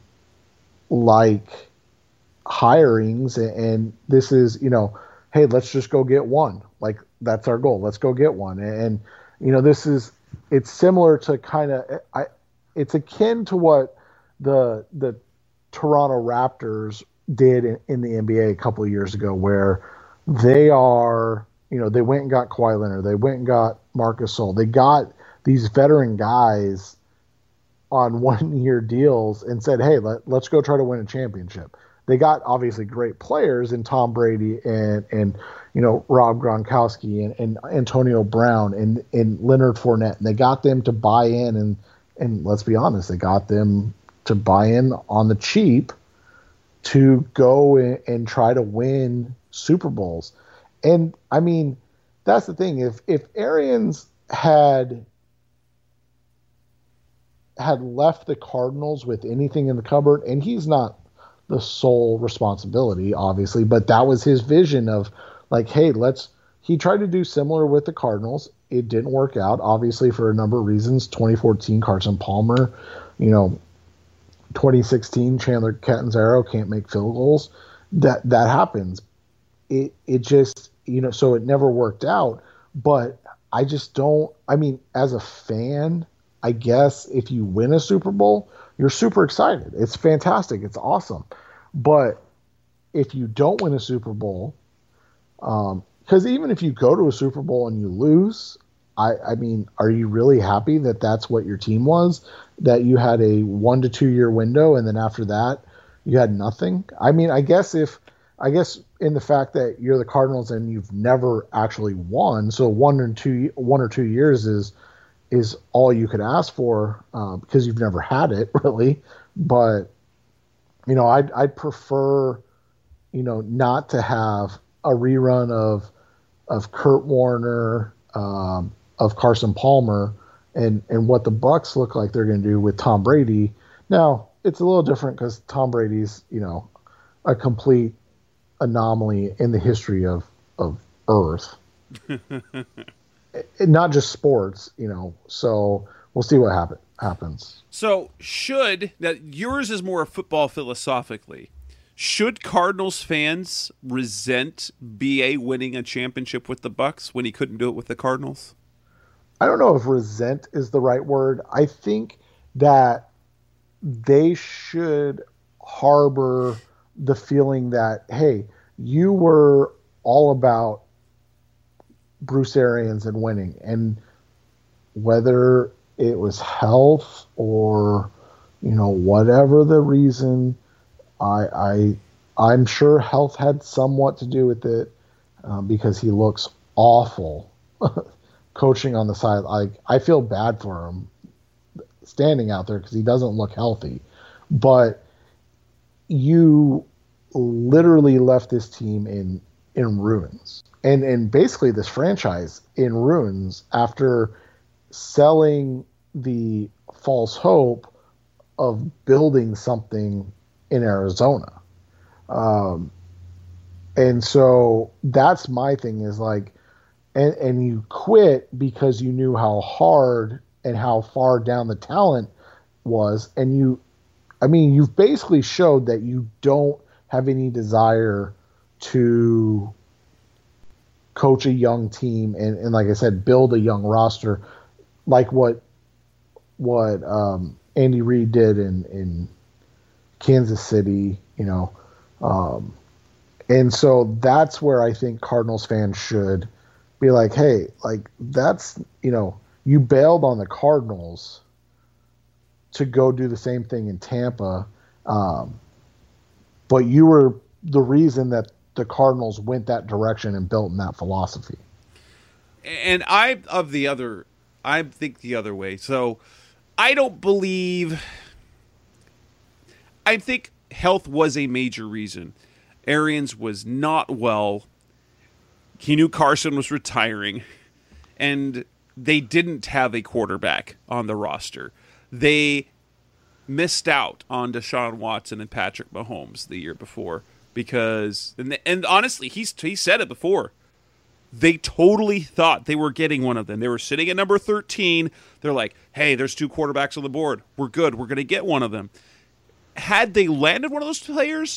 like hirings, and this is you know hey, let's just go get one, like that's our goal, let's go get one. And you know this is it's similar to kind of I it's akin to what the the Toronto Raptors did in, in the N B A a couple of years ago, where they are you know they went and got Kawhi Leonard, they went and got Marc Gasol, they got these veteran guys on one year deals and said, hey, let, let's go try to win a championship. They got obviously great players in Tom Brady and, and you know, Rob Gronkowski and, and Antonio Brown and, and Leonard Fournette. And they got them to buy in. And, and let's be honest, they got them to buy in on the cheap to go and, and try to win Super Bowls. And, I mean, that's the thing. If if Arians had had left the Cardinals with anything in the cupboard, and he's not the sole responsibility, obviously, but that was his vision of like, hey, let's, he tried to do similar with the Cardinals. It didn't work out, obviously, for a number of reasons. twenty fourteen, Carson Palmer, you know, twenty sixteen, Chandler Catanzaro can't make field goals. That, that happens. It, it just, you know, so it never worked out, but I just don't, I mean, as a fan, I guess if you win a Super Bowl, you're super excited. It's fantastic. It's awesome. But if you don't win a Super Bowl, because um, even if you go to a Super Bowl and you lose, I, I mean, are you really happy that that's what your team was? That you had a one to two year window and then after that you had nothing? I mean, I guess if, I guess in the fact that you're the Cardinals and you've never actually won, so one or two, one or two years is, is all you could ask for uh, because you've never had it really. But, you know, I'd, I'd prefer, you know, not to have a rerun of, of Kurt Warner, um, of Carson Palmer and, and what the Bucs look like they're going to do with Tom Brady. Now it's a little different because Tom Brady's, you know, a complete anomaly in the history of, of Earth. Not just sports, you know, so we'll see what happen, happens. So should, that yours is more football philosophically, should Cardinals fans resent B A winning a championship with the Bucs when he couldn't do it with the Cardinals? I don't know if resent is the right word. I think that they should harbor the feeling that, hey, you were all about Bruce Arians and winning, and whether it was health or you know whatever the reason, I I I'm sure health had somewhat to do with it uh, because he looks awful coaching on the side. Like I feel bad for him standing out there because he doesn't look healthy, but you literally left this team in in ruins. And and basically this franchise in ruins after selling the false hope of building something in Arizona. Um, and so that's my thing is like, and, and you quit because you knew how hard and how far down the talent was. And you, I mean, you've basically showed that you don't have any desire to coach a young team and, and like I said, build a young roster like what what um, Andy Reid did in, in Kansas City, you know. Um, and so that's where I think Cardinals fans should be like, hey, like that's, you know, you bailed on the Cardinals to go do the same thing in Tampa. Um, but you were the reason that the Cardinals went that direction and built in that philosophy. And I of the other, I think the other way. So I don't believe, I think health was a major reason. Arians was not well. He knew Carson was retiring, and they didn't have a quarterback on the roster. They missed out on Deshaun Watson and Patrick Mahomes the year before because, and, and honestly, he's he said it before. They totally thought they were getting one of them. They were sitting at number thirteen. They're like, hey, there's two quarterbacks on the board. We're good. We're going to get one of them. Had they landed one of those players,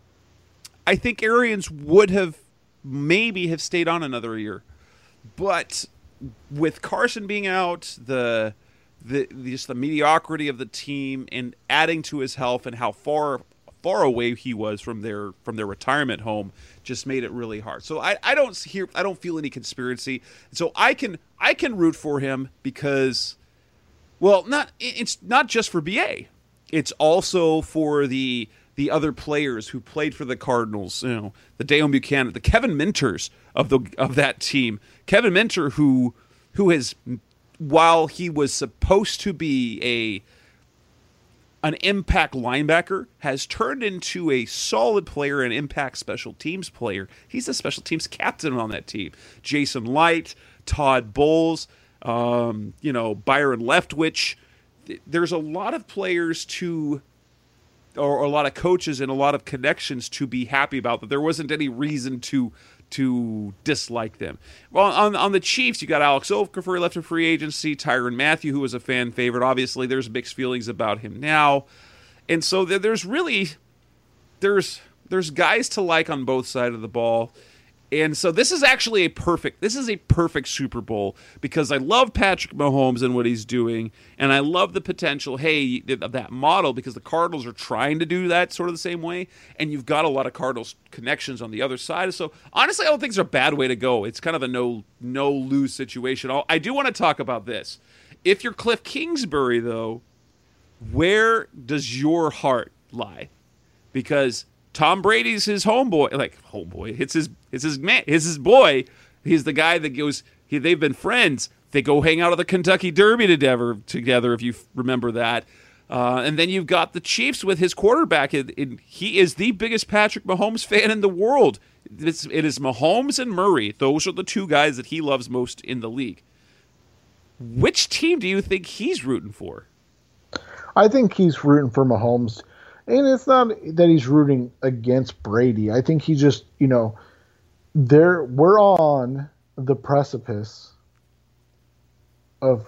I think Arians would have maybe have stayed on another year. But with Carson being out, the the just the mediocrity of the team and adding to his health and how far far away he was from their from their retirement home just made it really hard. So I, I don't hear I don't feel any conspiracy. So I can I can root for him because, well, not it's not just for B A. It's also for the the other players who played for the Cardinals. You know, the Deion Buchanan, the Kevin Minters of the of that team. Kevin Minter, who who has, while he was supposed to be a an impact linebacker, has turned into a solid player, an impact special teams player. He's a special teams captain on that team. Jason Light, Todd Bowles, um, you know, Byron Leftwich. There's a lot of players to, or a lot of coaches and a lot of connections to be happy about that there wasn't any reason to to dislike them. Well, on on the Chiefs, you got Alex Okafor left in free agency, Tyrann Mathieu, who was a fan favorite. Obviously, there's mixed feelings about him now, and so there's really there's there's guys to like on both sides of the ball. And so this is actually a perfect this is a perfect Super Bowl because I love Patrick Mahomes and what he's doing, and I love the potential, hey, of that model because the Cardinals are trying to do that sort of the same way, and you've got a lot of Cardinals connections on the other side. So honestly, I don't think it's a bad way to go. It's kind of a no no lose situation. I do want to talk about this. If you're Cliff Kingsbury, though, where does your heart lie? Because Tom Brady's his homeboy, like homeboy. It's his, it's his man, it's his boy. He's the guy that goes. He, they've been friends. They go hang out at the Kentucky Derby together. Together, if you remember that. Uh, and then you've got the Chiefs with his quarterback. And, and he is the biggest Patrick Mahomes fan in the world. It's, it is Mahomes and Murray. Those are the two guys that he loves most in the league. Which team do you think he's rooting for? I think he's rooting for Mahomes. And it's not that he's rooting against Brady. I think he just, you know, there we're on the precipice of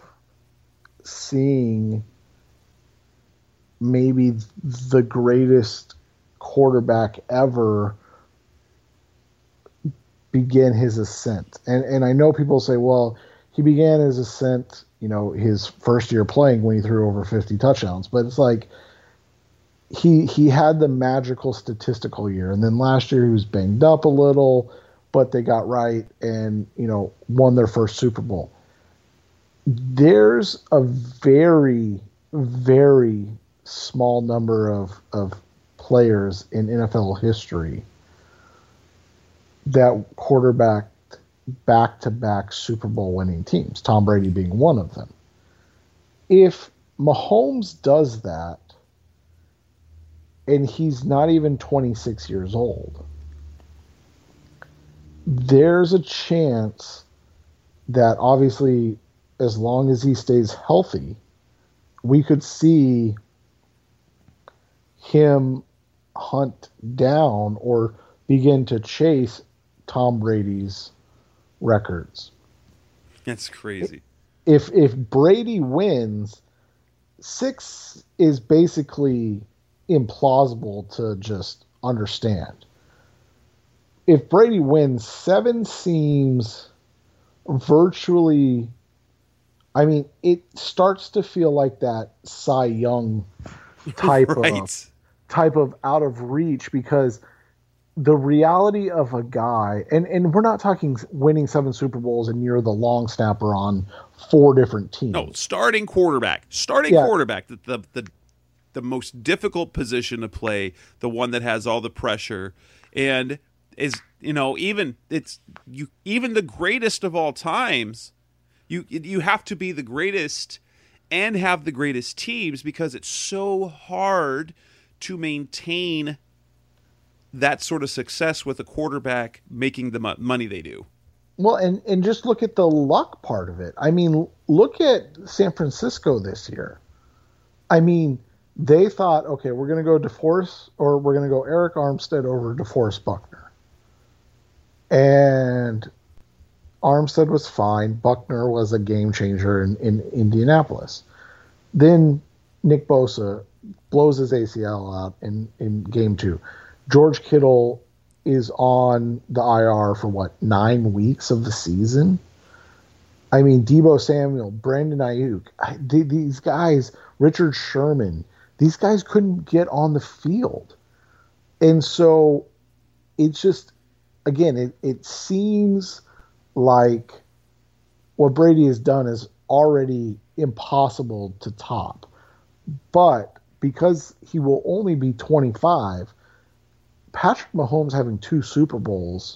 seeing maybe the greatest quarterback ever begin his ascent. And and I know people say, well, he began his ascent, you know, his first year playing when he threw over fifty touchdowns. But it's like, He he had the magical statistical year, and then last year he was banged up a little, but they got right and, you know, won their first Super Bowl. There's a very, very small number of, of players in N F L history that quarterbacked back-to-back Super Bowl winning teams, Tom Brady being one of them. If Mahomes does that, and he's not even twenty-six years old, there's a chance that obviously as long as he stays healthy, we could see him hunt down or begin to chase Tom Brady's records. That's crazy. If if Brady wins, six is basically implausible to just understand. If Brady wins, seven seems virtually, I mean, it starts to feel like that Cy Young type right. of type of out of reach, because the reality of a guy, and, and we're not talking winning seven Super Bowls and you're the long snapper on four different teams. No, starting quarterback. Starting yeah. quarterback, the, the the the most difficult position to play, the one that has all the pressure, and is, you know, even it's you even the greatest of all times, you you have to be the greatest and have the greatest teams, because it's so hard to maintain that sort of success with a quarterback making the money they do. Well, and, and just look at the luck part of it. I mean, look at San Francisco this year. I mean, they thought, okay, we're going to go DeForest, or we're going to go Eric Armstead over DeForest Buckner. And Armstead was fine. Buckner was a game changer in, in Indianapolis. Then Nick Bosa blows his A C L out in, in game two. George Kittle is on the I R for what, nine weeks of the season? I mean, Deebo Samuel, Brandon Ayuk, I, th- these guys, Richard Sherman, these guys couldn't get on the field. And so it's just, again, it, it seems like what Brady has done is already impossible to top. But because he will only be twenty-five, Patrick Mahomes having two Super Bowls,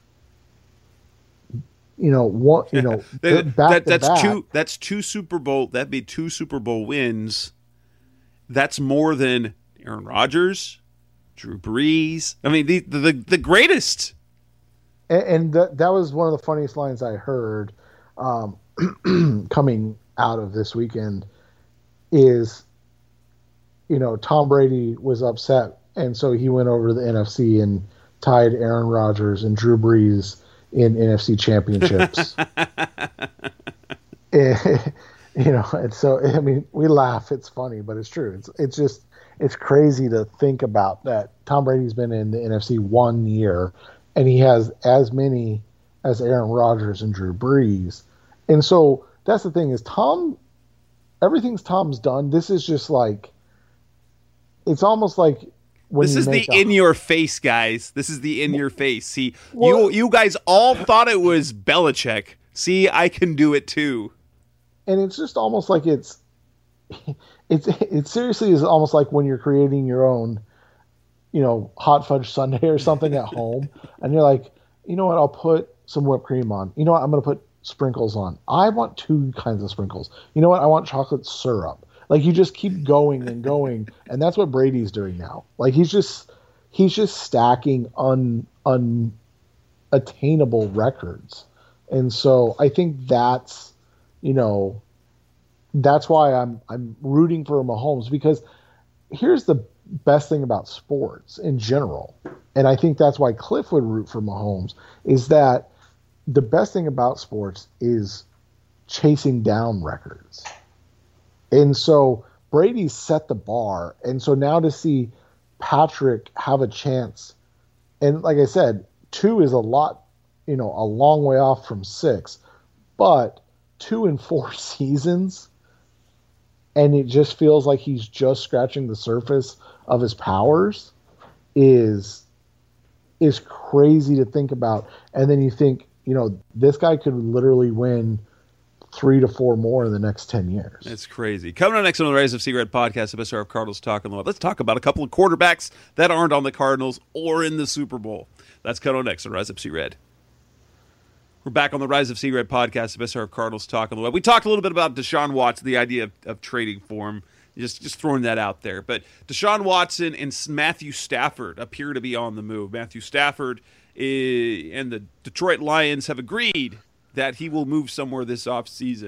you know, one, you know, that, back that, to that's back, two. That's two Super Bowl. That'd be two Super Bowl wins. That's more than Aaron Rodgers, Drew Brees. I mean, the the the greatest. And, and that that was one of the funniest lines I heard um, coming out of this weekend. Is, you know, Tom Brady was upset. And so he went over to the N F C and tied Aaron Rodgers and Drew Brees in N F C championships. and, you know, and so, I mean, we laugh. It's funny, but it's true. It's it's just, it's crazy to think about that. Tom Brady's been in the N F C one year, and he has as many as Aaron Rodgers and Drew Brees. And so that's the thing is Tom, everything's Tom's done. This is just like, it's almost like, When this is the a, in your face, guys. This is the in your face. See, well, you you guys all thought it was Belichick. See, I can do it too. And it's just almost like it's it's it seriously is almost like when you're creating your own, you know, hot fudge sundae or something at home, and you're like, you know what, I'll put some whipped cream on. You know what, I'm going to put sprinkles on. I want two kinds of sprinkles. You know what, I want chocolate syrup. Like, you just keep going and going, and that's what Brady's doing now. Like, he's just he's just stacking un unattainable records. And so I think that's, you know, that's why I'm I'm rooting for Mahomes, because here's the best thing about sports in general, and I think that's why Cliff would root for Mahomes, is that the best thing about sports is chasing down records. And so Brady set the bar. And so now to see Patrick have a chance, and like I said, two is a lot, you know, a long way off from six, but two in four seasons, and it just feels like he's just scratching the surface of his powers is, is crazy to think about. And then you think, you know, this guy could literally win three to four more in the next ten years. It's crazy. Coming up next on the Rise of C-Red podcast, the best hour of Cardinals talk on the web. Let's talk about a couple of quarterbacks that aren't on the Cardinals or in the Super Bowl. That's coming up next on Rise of C-Red. We're back on the Rise of C-Red podcast, the best hour of Cardinals talk on the web. We talked a little bit about Deshaun Watson, the idea of, of trading for him. Just, just throwing that out there. But Deshaun Watson and Matthew Stafford appear to be on the move. Matthew Stafford is, and the Detroit Lions have agreed that he will move somewhere this offseason.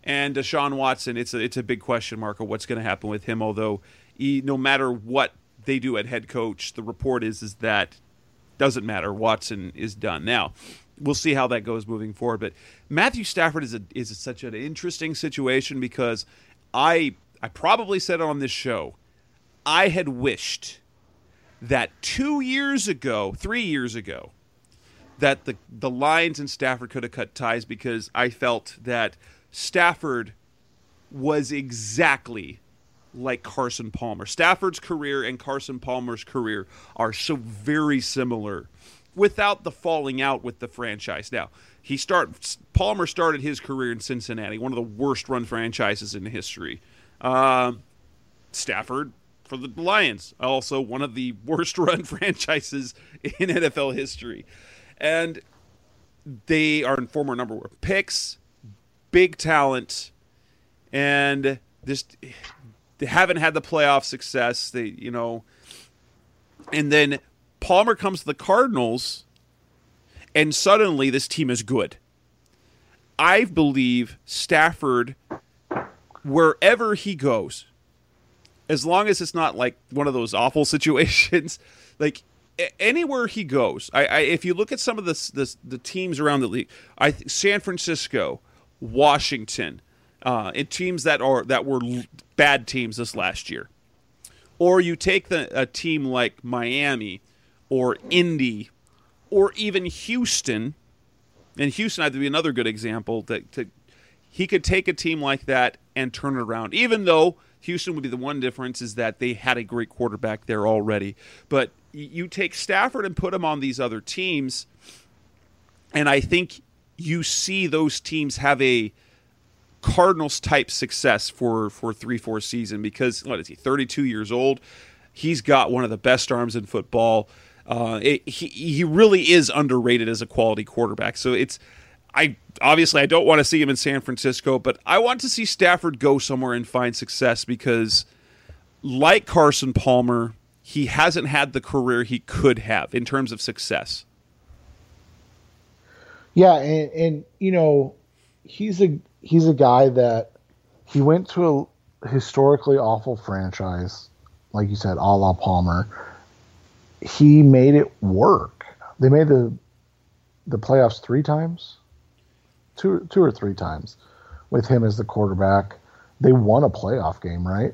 And Deshaun Watson, it's a it's a big question mark of what's going to happen with him. Although, he, no matter what they do at head coach, the report is is that doesn't matter. Watson is done. Now, we'll see how that goes moving forward. But Matthew Stafford is a is such an interesting situation because I I probably said it on this show, I had wished that two years ago, three years ago, that the the Lions and Stafford could have cut ties because I felt that Stafford was exactly like Carson Palmer. Stafford's career and Carson Palmer's career are so very similar without the falling out with the franchise. Now, he start Palmer started his career in Cincinnati, one of the worst run franchises in history. Uh, Stafford for the Lions, also one of the worst run franchises in N F L history. And they are in former number one picks, big talent, and this they haven't had the playoff success. They, you know, and then Palmer comes to the Cardinals, and suddenly this team is good. I believe Stafford, wherever he goes, as long as it's not like one of those awful situations, like anywhere he goes, I, I if you look at some of the the, the teams around the league, I San Francisco, Washington, uh, and teams that are that were bad teams this last year, or you take the a team like Miami or Indy or even Houston, and Houston had to be another good example that to, he could take a team like that and turn it around, even though Houston would be the one difference is that they had a great quarterback there already. But you take Stafford and put him on these other teams, and I think you see those teams have a Cardinals-type success for, for three four season because, what is he, thirty-two years old? He's got one of the best arms in football. Uh, it, he, he really is underrated as a quality quarterback. So it's I obviously I don't want to see him in San Francisco, but I want to see Stafford go somewhere and find success because, like Carson Palmer, he hasn't had the career he could have in terms of success. Yeah, and, and you know, he's a he's a guy that he went to a historically awful franchise, like you said, a la Palmer. He made it work. They made the the playoffs three times. Two, two or three times with him as the quarterback. They won a playoff game, right?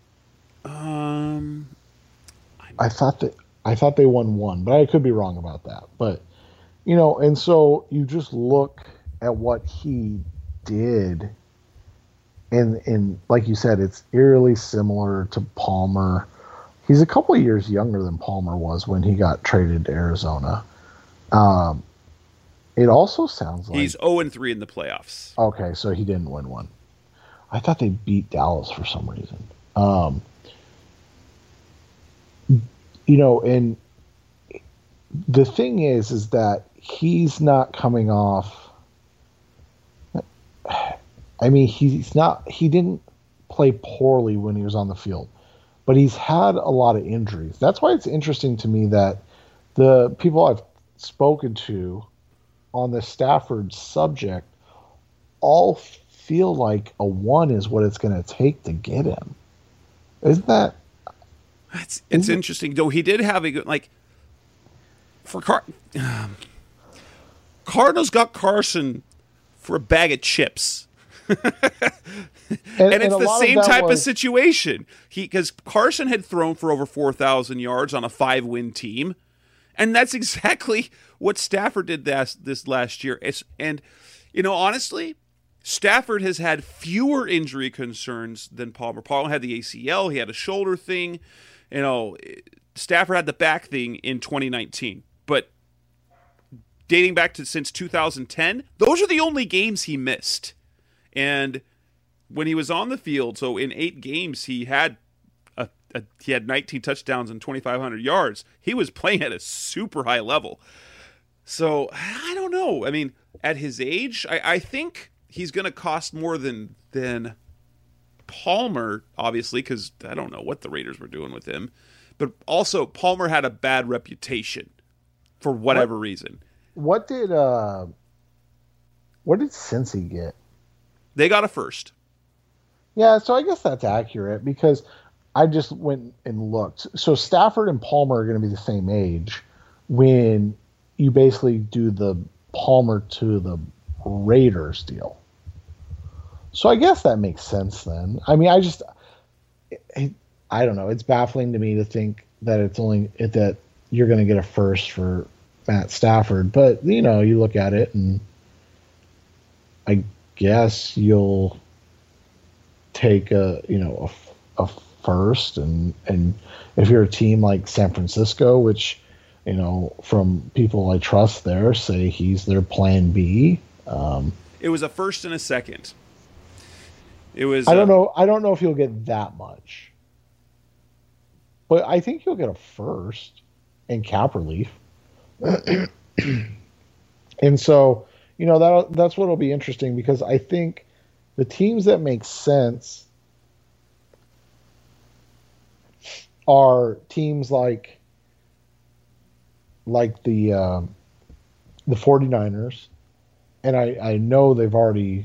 Um, I thought that I thought they won one, but I could be wrong about that. But you know, and so you just look at what he did, and and like you said, it's eerily similar to Palmer. He's a couple of years younger than Palmer was when he got traded to Arizona. Um. It also sounds like he's oh and three in the playoffs. Okay, so he didn't win one. I thought they beat Dallas for some reason. Um, you know, and the thing is, is that he's not coming off. I mean, he's not. He didn't play poorly when he was on the field, but he's had a lot of injuries. That's why it's interesting to me that the people I've spoken to on the Stafford subject all feel like a one is what it's going to take to get him. Isn't that? It's, it's isn't interesting. Though he did have a good, like, for Car- um, Cardinals got Carson for a bag of chips. and, and, and it's and the same type was... of situation. He because Carson had thrown for over four thousand yards on a five-win team. And that's exactly what Stafford did this, this last year. It's, and, you know, honestly, Stafford has had fewer injury concerns than Palmer. Palmer had the A C L. He had a shoulder thing. You know, Stafford had the back thing in twenty nineteen. But dating back to since two thousand ten, those are the only games he missed. And when he was on the field, so in eight games, he had A, a, he had nineteen touchdowns and twenty-five hundred yards. He was playing at a super high level. So, I don't know. I mean, at his age, I, I think he's going to cost more than than Palmer, obviously, because I don't know what the Raiders were doing with him. But also, Palmer had a bad reputation for whatever what, reason. What did uh, what did Cincy get? They got a first. Yeah, so I guess that's accurate because I just went and looked. So Stafford and Palmer are going to be the same age when you basically do the Palmer to the Raiders deal. So I guess that makes sense then. I mean, I just, I, I don't know. It's baffling to me to think that it's only that you're going to get a first for Matt Stafford. But, you know, you look at it and I guess you'll take a, you know, a, a first. And, and if you're a team like San Francisco, which, you know, from people I trust there, say he's their plan B. Um, it was a first and a second. It was. I don't uh, know. I don't know if you'll get that much, but I think you'll get a first and cap relief. And so, you know, that that's what'll be interesting because I think the teams that make sense are teams like like the uh, the 49ers, and I, I know they've already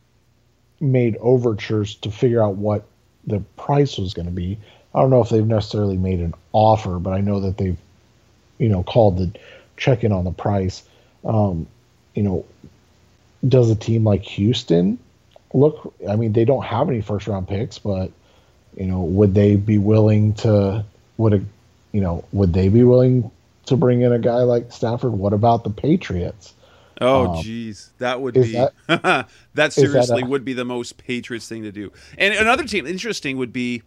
made overtures to figure out what the price was going to be. I don't know if they've necessarily made an offer, but I know that they've, you know, called to check in on the price. Um, you know, does a team like Houston look, I mean, they don't have any first round picks, but, you know, would they be willing to, would a, you know, would they be willing to bring in a guy like Stafford? What about the Patriots? Oh, geez, that would be that, that seriously that a, would be the most Patriots thing to do. And another team interesting would be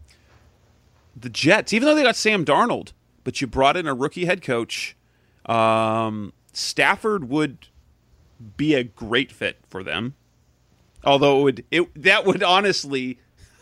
the Jets, even though they got Sam Darnold, but you brought in a rookie head coach. Um, Stafford would be a great fit for them. Although it would, it that would honestly,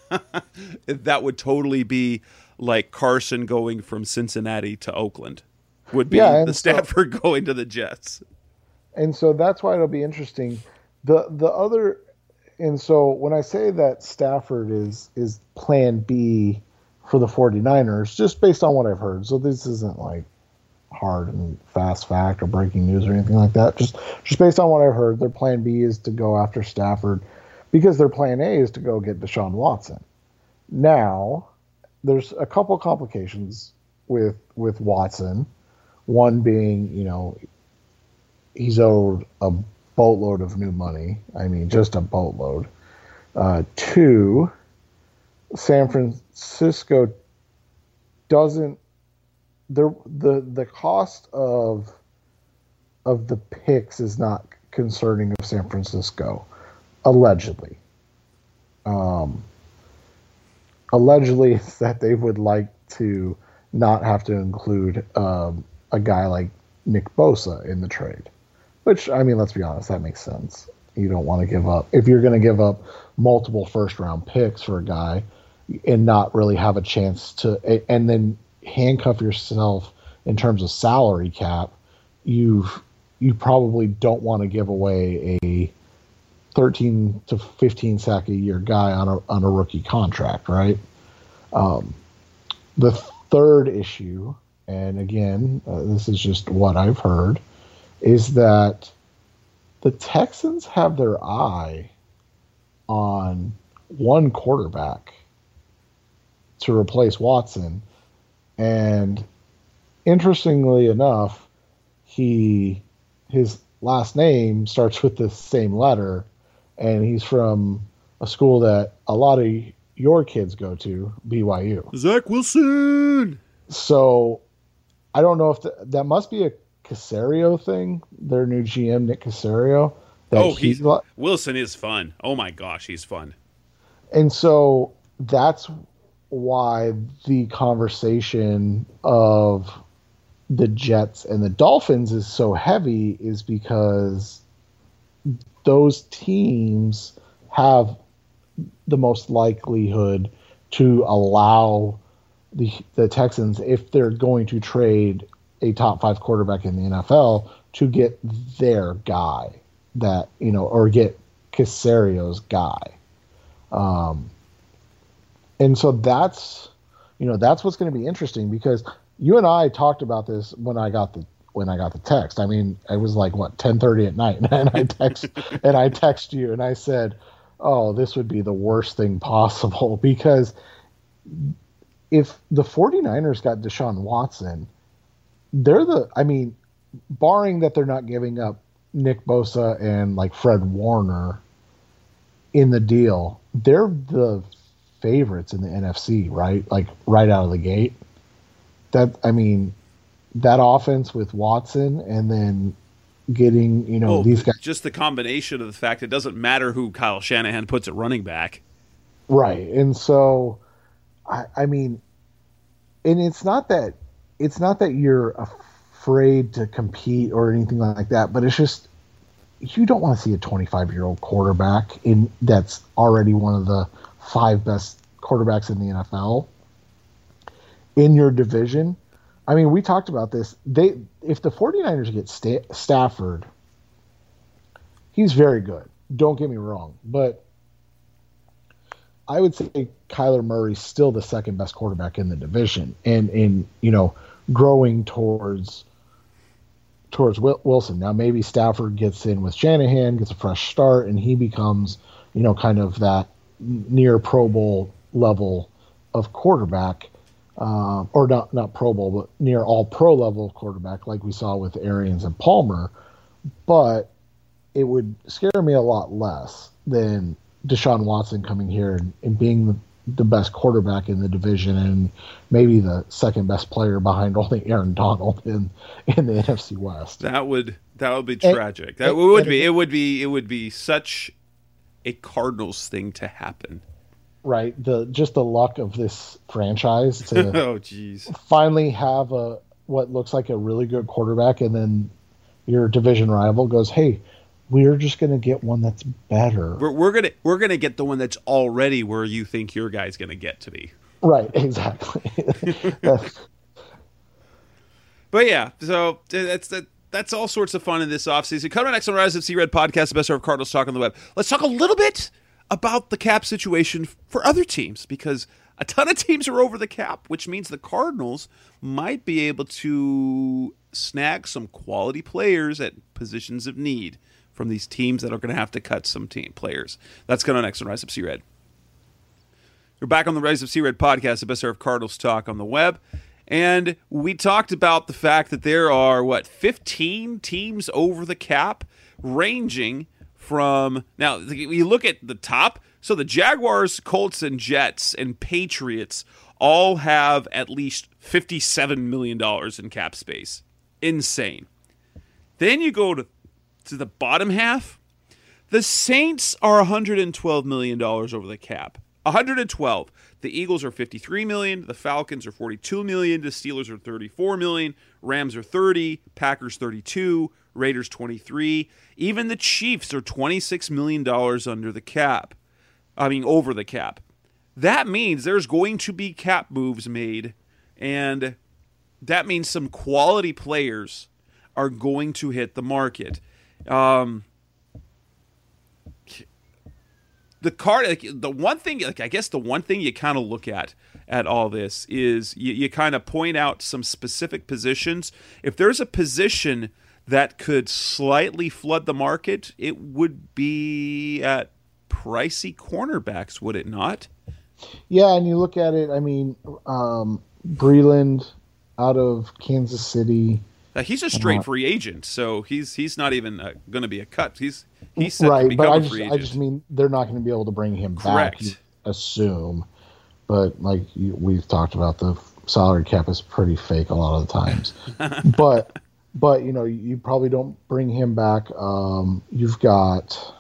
that would totally be like Carson going from Cincinnati to Oakland. Would be yeah, the Stafford so, going to the Jets. And so that's why it'll be interesting. The the other, and so when I say that Stafford is is plan B for the 49ers, just based on what I've heard, so this isn't like hard and fast fact or breaking news or anything like that. Just just based on what I've heard, their plan B is to go after Stafford because their plan A is to go get Deshaun Watson. Now, there's a couple complications with with Watson. One being, you know, he's owed a boatload of new money. I mean, just a boatload. Uh, two, San Francisco doesn't the the the cost of of the picks is not concerning of San Francisco, allegedly. Um, allegedly, it's that they would like to not have to include um, a guy like Nick Bosa in the trade. Which, I mean, let's be honest, that makes sense. You don't want to give up. If you're going to give up multiple first-round picks for a guy and not really have a chance to – and then handcuff yourself in terms of salary cap, you've, you probably don't want to give away a thirteen to fifteen sack a year guy on a, on a rookie contract, right? Um, the third issue, and again, uh, this is just what I've heard – is that the Texans have their eye on one quarterback to replace Watson. And interestingly enough, he his last name starts with the same letter, and he's from a school that a lot of your kids go to, B Y U. Zach Wilson! So I don't know if the, that must be a Caserio thing, their new G M, Nick Caserio. Oh, he's, he's Wilson is fun. Oh my gosh, he's fun. And so that's why the conversation of the Jets and the Dolphins is so heavy, is because those teams have the most likelihood to allow the the Texans, if they're going to trade a top five quarterback in the N F L, to get their guy that, you know, or get Caserio's guy. Um, and so that's, you know, that's what's going to be interesting, because you and I talked about this when I got the, when I got the text. I mean, it was like what, ten thirty at night, and I text and I text you and I said, oh, this would be the worst thing possible, because if the 49ers got Deshaun Watson, they're the, I mean, barring that they're not giving up Nick Bosa and like Fred Warner in the deal, they're the favorites in the N F C, right? Like right out of the gate. That, I mean, that offense with Watson and then getting, you know, well, these guys. Just the combination of the fact it doesn't matter who Kyle Shanahan puts at running back. Right. And so, I, I mean, and it's not that, it's not that you're afraid to compete or anything like that, but it's just, you don't want to see a twenty-five-year-old quarterback in that's already one of the five best quarterbacks in the N F L in your division. I mean, we talked about this. They, if the 49ers get Sta- Stafford, he's very good. Don't get me wrong. But I would say Kyler Murray's still the second best quarterback in the division. And, in you know, growing towards towards Wilson. Now, maybe Stafford gets in with Shanahan, gets a fresh start, and he becomes, you know, kind of that near Pro Bowl level of quarterback. Uh, or not not Pro Bowl, but near all pro level quarterback, like we saw with Arians and Palmer. But it would scare me a lot less than Deshaun Watson coming here and, and being the, the best quarterback in the division and maybe the second best player behind only Aaron Donald in, in the N F C West. That would that would be tragic. And, that and, would be it would be it would be such a Cardinals thing to happen. Right, the just the luck of this franchise to oh, geez. finally have a what looks like a really good quarterback, and then your division rival goes, "Hey, we're just going to get one that's better." We're, we're gonna we're gonna get the one that's already where you think your guy's going to get to be. Right, exactly. But yeah, so that's that. That's all sorts of fun in this offseason. Coming next on Rise of C-Red Podcast, the best of Cardinals talk on the web. Let's talk a little bit about the cap situation for other teams, because a ton of teams are over the cap, which means the Cardinals might be able to snag some quality players at positions of need from these teams that are going to have to cut some team players. That's coming next on Rise of C-Red. We're back on the Rise of C-Red Podcast, the best of Cardinals talk on the web. And we talked about the fact that there are, what, fifteen teams over the cap, ranging from, now, you look at the top, so the Jaguars, Colts, and Jets, and Patriots all have at least fifty-seven million dollars in cap space. Insane. Then you go to, to the bottom half. The Saints are one hundred twelve million dollars over the cap. one hundred twelve. The Eagles are fifty-three million dollars. The Falcons are forty-two million dollars. The Steelers are thirty-four million dollars. Rams are thirty. Packers thirty-two. Raiders twenty-three. Even the Chiefs are twenty-six million dollars under the cap. I mean, over the cap. That means there's going to be cap moves made, and that means some quality players are going to hit the market. Um, the card, like, the one thing, like I guess the one thing you kind of look at at all this is you, you kind of point out some specific positions. If there's a position that could slightly flood the market, it would be at pricey cornerbacks, would it not? Yeah, and you look at it, I mean, um, Breland out of Kansas City. Uh, he's a straight uh, free agent, so he's he's not even uh, going to be a cut. He's he's set right, to become but I a just, free agent. I just mean they're not going to be able to bring him Correct. back, you assume. But like you, we've talked about, the salary cap is pretty fake a lot of the times. but but you know, you, you probably don't bring him back. Um, you've got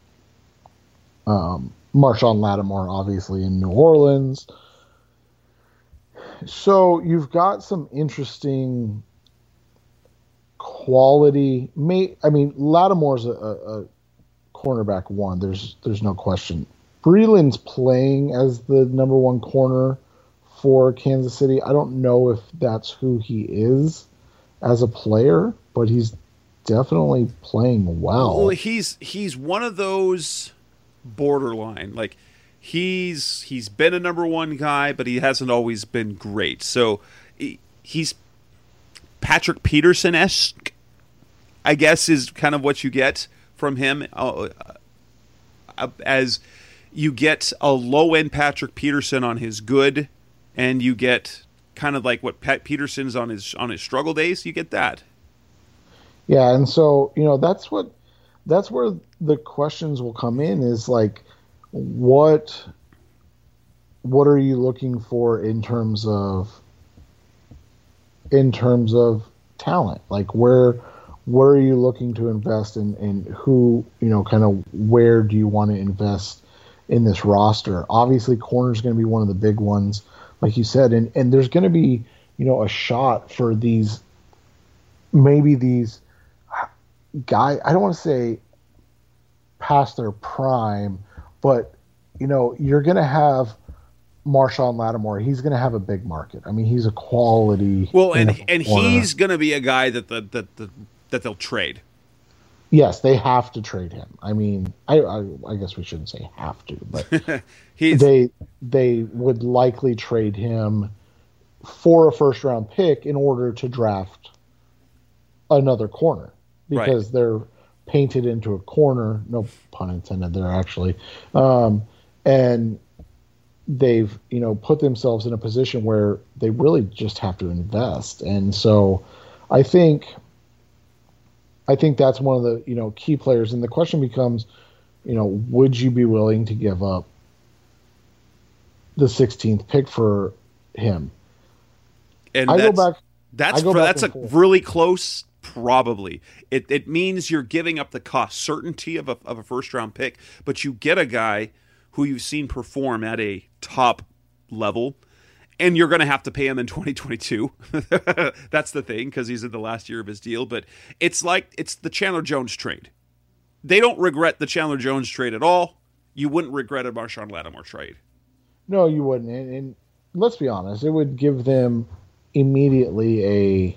um, Marshawn Lattimore, obviously, in New Orleans. So you've got some interesting quality. May I mean, Lattimore's a, a, a cornerback one. There's there's no question. Breeland's playing as the number one corner for Kansas City. I don't know if that's who he is as a player, but he's definitely playing well. Well, he's he's one of those borderline. Like he's he's been a number one guy, but he hasn't always been great. So he, he's Patrick Peterson-esque, I guess, is kind of what you get from him. Uh, uh, as you get a low end Patrick Peterson on his good, and you get kind of like what Pat Peterson's on his on his struggle days. You get that. Yeah, and so you know that's what that's where the questions will come in. Is like, what what are you looking for in terms of in terms of talent? Like where where are you looking to invest in, and who, you know, kind of where do you want to invest in this roster? Obviously, corner is going to be one of the big ones, like you said, and, and there's going to be, you know, a shot for these, maybe these guys, I don't want to say past their prime, but, you know, you're going to have Marshawn Lattimore. He's going to have a big market. I mean, he's a quality. Well, and and corner. He's going to be a guy that the that the that they'll trade. Yes, they have to trade him. I mean, I I, I guess we shouldn't say have to, but they they would likely trade him for a first round pick in order to draft another corner, because right. they're painted into a corner. No pun intended there, actually, um, and they've, you know, put themselves in a position where they really just have to invest. And so I think I think that's one of the, you know, key players. And the question becomes, you know, would you be willing to give up the sixteenth pick for him? And I that's, go back that's I go for, back that's a forth. really close probably. It it means you're giving up the cost certainty of a of a first round pick, but you get a guy who you've seen perform at a top level, and you're going to have to pay him in twenty twenty-two. That's the thing, because he's in the last year of his deal. But it's like, it's the Chandler Jones trade. They don't regret the Chandler Jones trade at all. You wouldn't regret a Marshawn Lattimore trade. No, you wouldn't. And, and let's be honest, it would give them immediately a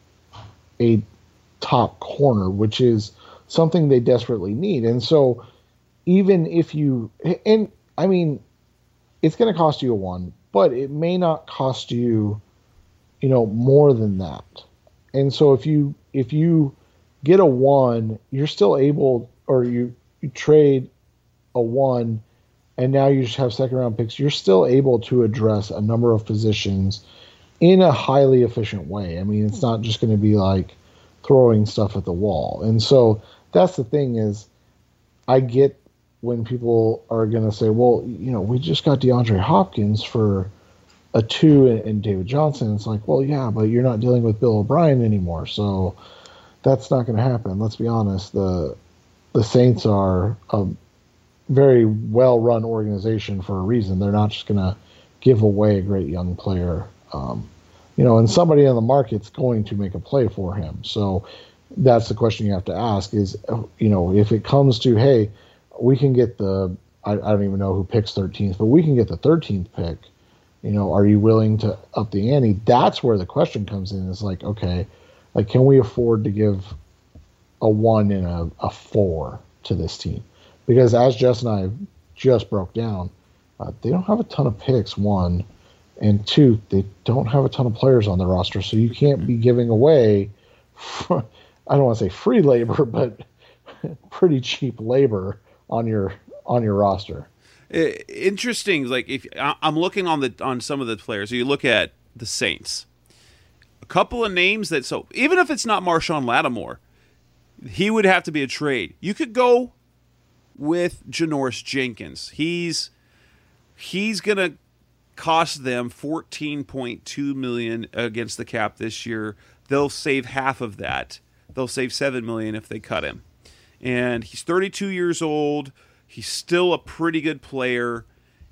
a top corner, which is something they desperately need. And so even if you, and I mean, it's going to cost you a one, but it may not cost you, you know, more than that. And so if you, if you get a one, you're still able, or you, you trade a one and now you just have second round picks, you're still able to address a number of positions in a highly efficient way. I mean, it's not just going to be like throwing stuff at the wall. And so that's the thing is, I get when people are going to say, well, you know, we just got DeAndre Hopkins for a two and, and David Johnson. It's like, well, yeah, but you're not dealing with Bill O'Brien anymore. So that's not going to happen. Let's be honest. The, the Saints are a very well-run organization for a reason. They're not just going to give away a great young player. Um, you know, and somebody in the market's going to make a play for him. So that's the question you have to ask is, you know, if it comes to, hey, we can get the, I, I don't even know who picks thirteenth, but we can get the thirteenth pick. You know, are you willing to up the ante? That's where the question comes in. Is like, okay, like, can we afford to give a one and a, a four to this team? Because as Jess and I just broke down, uh, they don't have a ton of picks, one, and two, they don't have a ton of players on the roster. So you can't be giving away, for, I don't want to say free labor, but pretty cheap labor on your on your roster. Interesting. Like, if I'm looking on the on some of the players, so you look at the Saints, a couple of names that, so even if it's not Marshawn Lattimore, he would have to be a trade. You could go with Janoris Jenkins. He's he's gonna cost them fourteen point two million dollars against the cap this year. They'll save half of that. They'll save seven million dollars if they cut him. And he's thirty-two years old. He's still a pretty good player.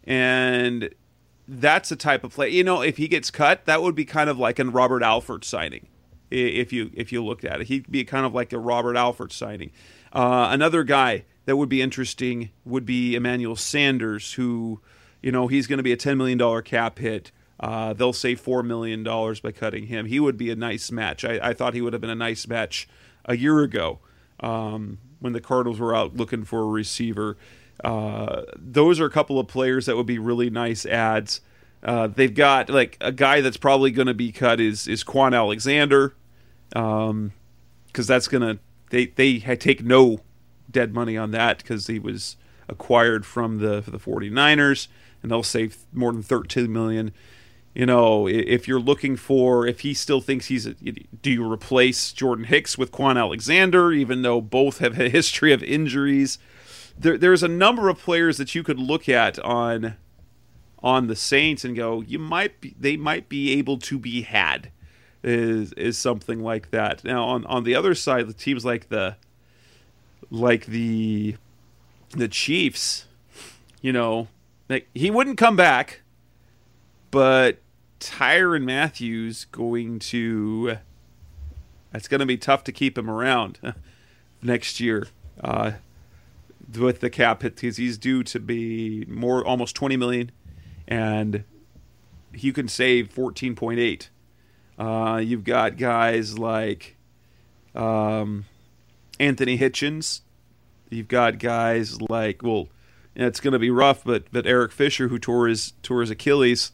And that's a type of play. You know, if he gets cut, that would be kind of like a Robert Alford signing. If you if you looked at it, he'd be kind of like a Robert Alford signing. Uh, another guy that would be interesting would be Emmanuel Sanders, who, you know, he's going to be a ten million dollars cap hit. Uh, they'll save four million dollars by cutting him. He would be a nice match. I, I thought he would have been a nice match a year ago. Um, when the Cardinals were out looking for a receiver. Uh, those are a couple of players that would be really nice ads. Uh, they've got, like, a guy that's probably going to be cut is is Quan Alexander, um, because that's going to, they, they take no dead money on that because he was acquired from the the 49ers, and they'll save more than thirteen million dollars. You know, if you're looking for, if he still thinks he's, a, do you replace Jordan Hicks with Quan Alexander, even though both have a history of injuries? There, there's a number of players that you could look at on on the Saints and go, you might be, they might be able to be had, is is something like that. Now, on, on the other side, the teams like the like the the Chiefs, you know, like, he wouldn't come back. But Tyrann Mathieu going to, it's going to be tough to keep him around next year uh, with the cap hit, because he's due to be more, almost twenty million dollars, and you can save fourteen point eight. Uh, you've got guys like um, Anthony Hitchens. You've got guys like, well, it's going to be rough, but but Eric Fisher, who tore his tore his Achilles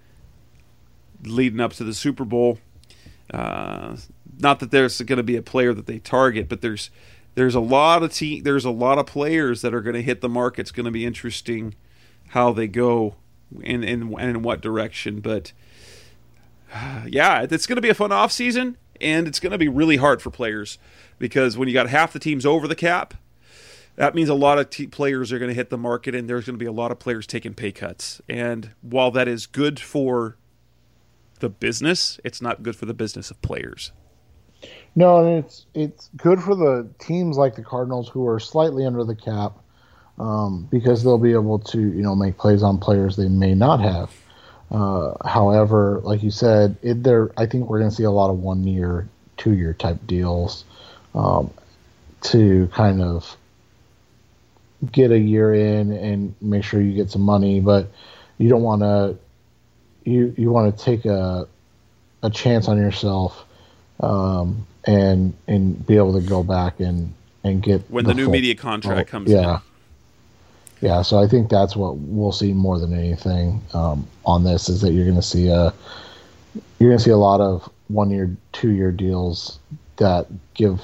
leading up to the Super Bowl. Uh, not that there's going to be a player that they target, but there's there's a lot of te- there's a lot of players that are going to hit the market. It's going to be interesting how they go and in, in, in what direction. But uh, yeah, it's going to be a fun offseason, and it's going to be really hard for players, because when you got half the teams over the cap, that means a lot of t- players are going to hit the market, and there's going to be a lot of players taking pay cuts. And while that is good for the business, it's not good for the business of players. No, and it's it's good for the teams like the Cardinals, who are slightly under the cap, um, because they'll be able to, you know, make plays on players they may not have. Uh, however, like you said, it, there I think we're going to see a lot of one year, two year type deals um, to kind of get a year in and make sure you get some money, but you don't want to. You you want to take a a chance on yourself, um, and and be able to go back and, and get when the, the new full, media contract oh, comes yeah. in. Yeah, so I think that's what we'll see more than anything um, on this, is that you're going to see a you're going to see a lot of one year, two year deals that give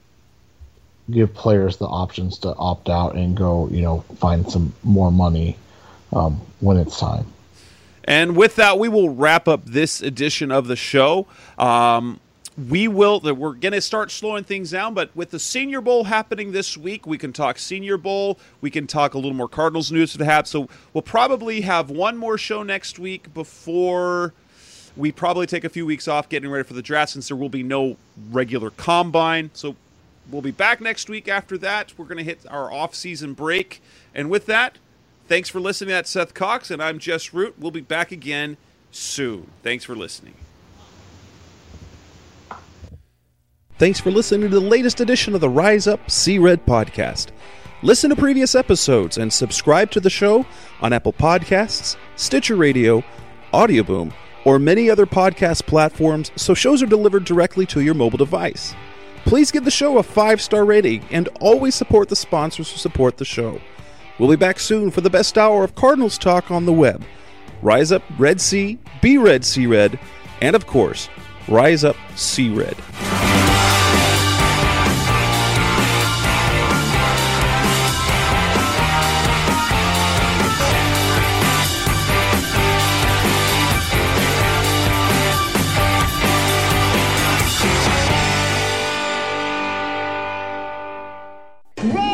give players the options to opt out and go, you know, find some more money um, when it's time. And with that, we will wrap up this edition of the show. Um, we will, we're going to start slowing things down, but with the Senior Bowl happening this week, we can talk Senior Bowl. We can talk a little more Cardinals news to have. So we'll probably have one more show next week before we probably take a few weeks off getting ready for the draft, since there will be no regular combine. So we'll be back next week after that. We're going to hit our off-season break. And with that, thanks for listening. That's Seth Cox, and I'm Jess Root. We'll be back again soon. Thanks for listening. Thanks for listening to the latest edition of the Rise Up See Red podcast. Listen to previous episodes and subscribe to the show on Apple Podcasts, Stitcher Radio, Audioboom, or many other podcast platforms, so shows are delivered directly to your mobile device. Please give the show a five-star rating and always support the sponsors who support the show. We'll be back soon for the best hour of Cardinals talk on the web. Rise up, Red Sea, be Red, See Red, and of course, Rise Up, See Red. Run!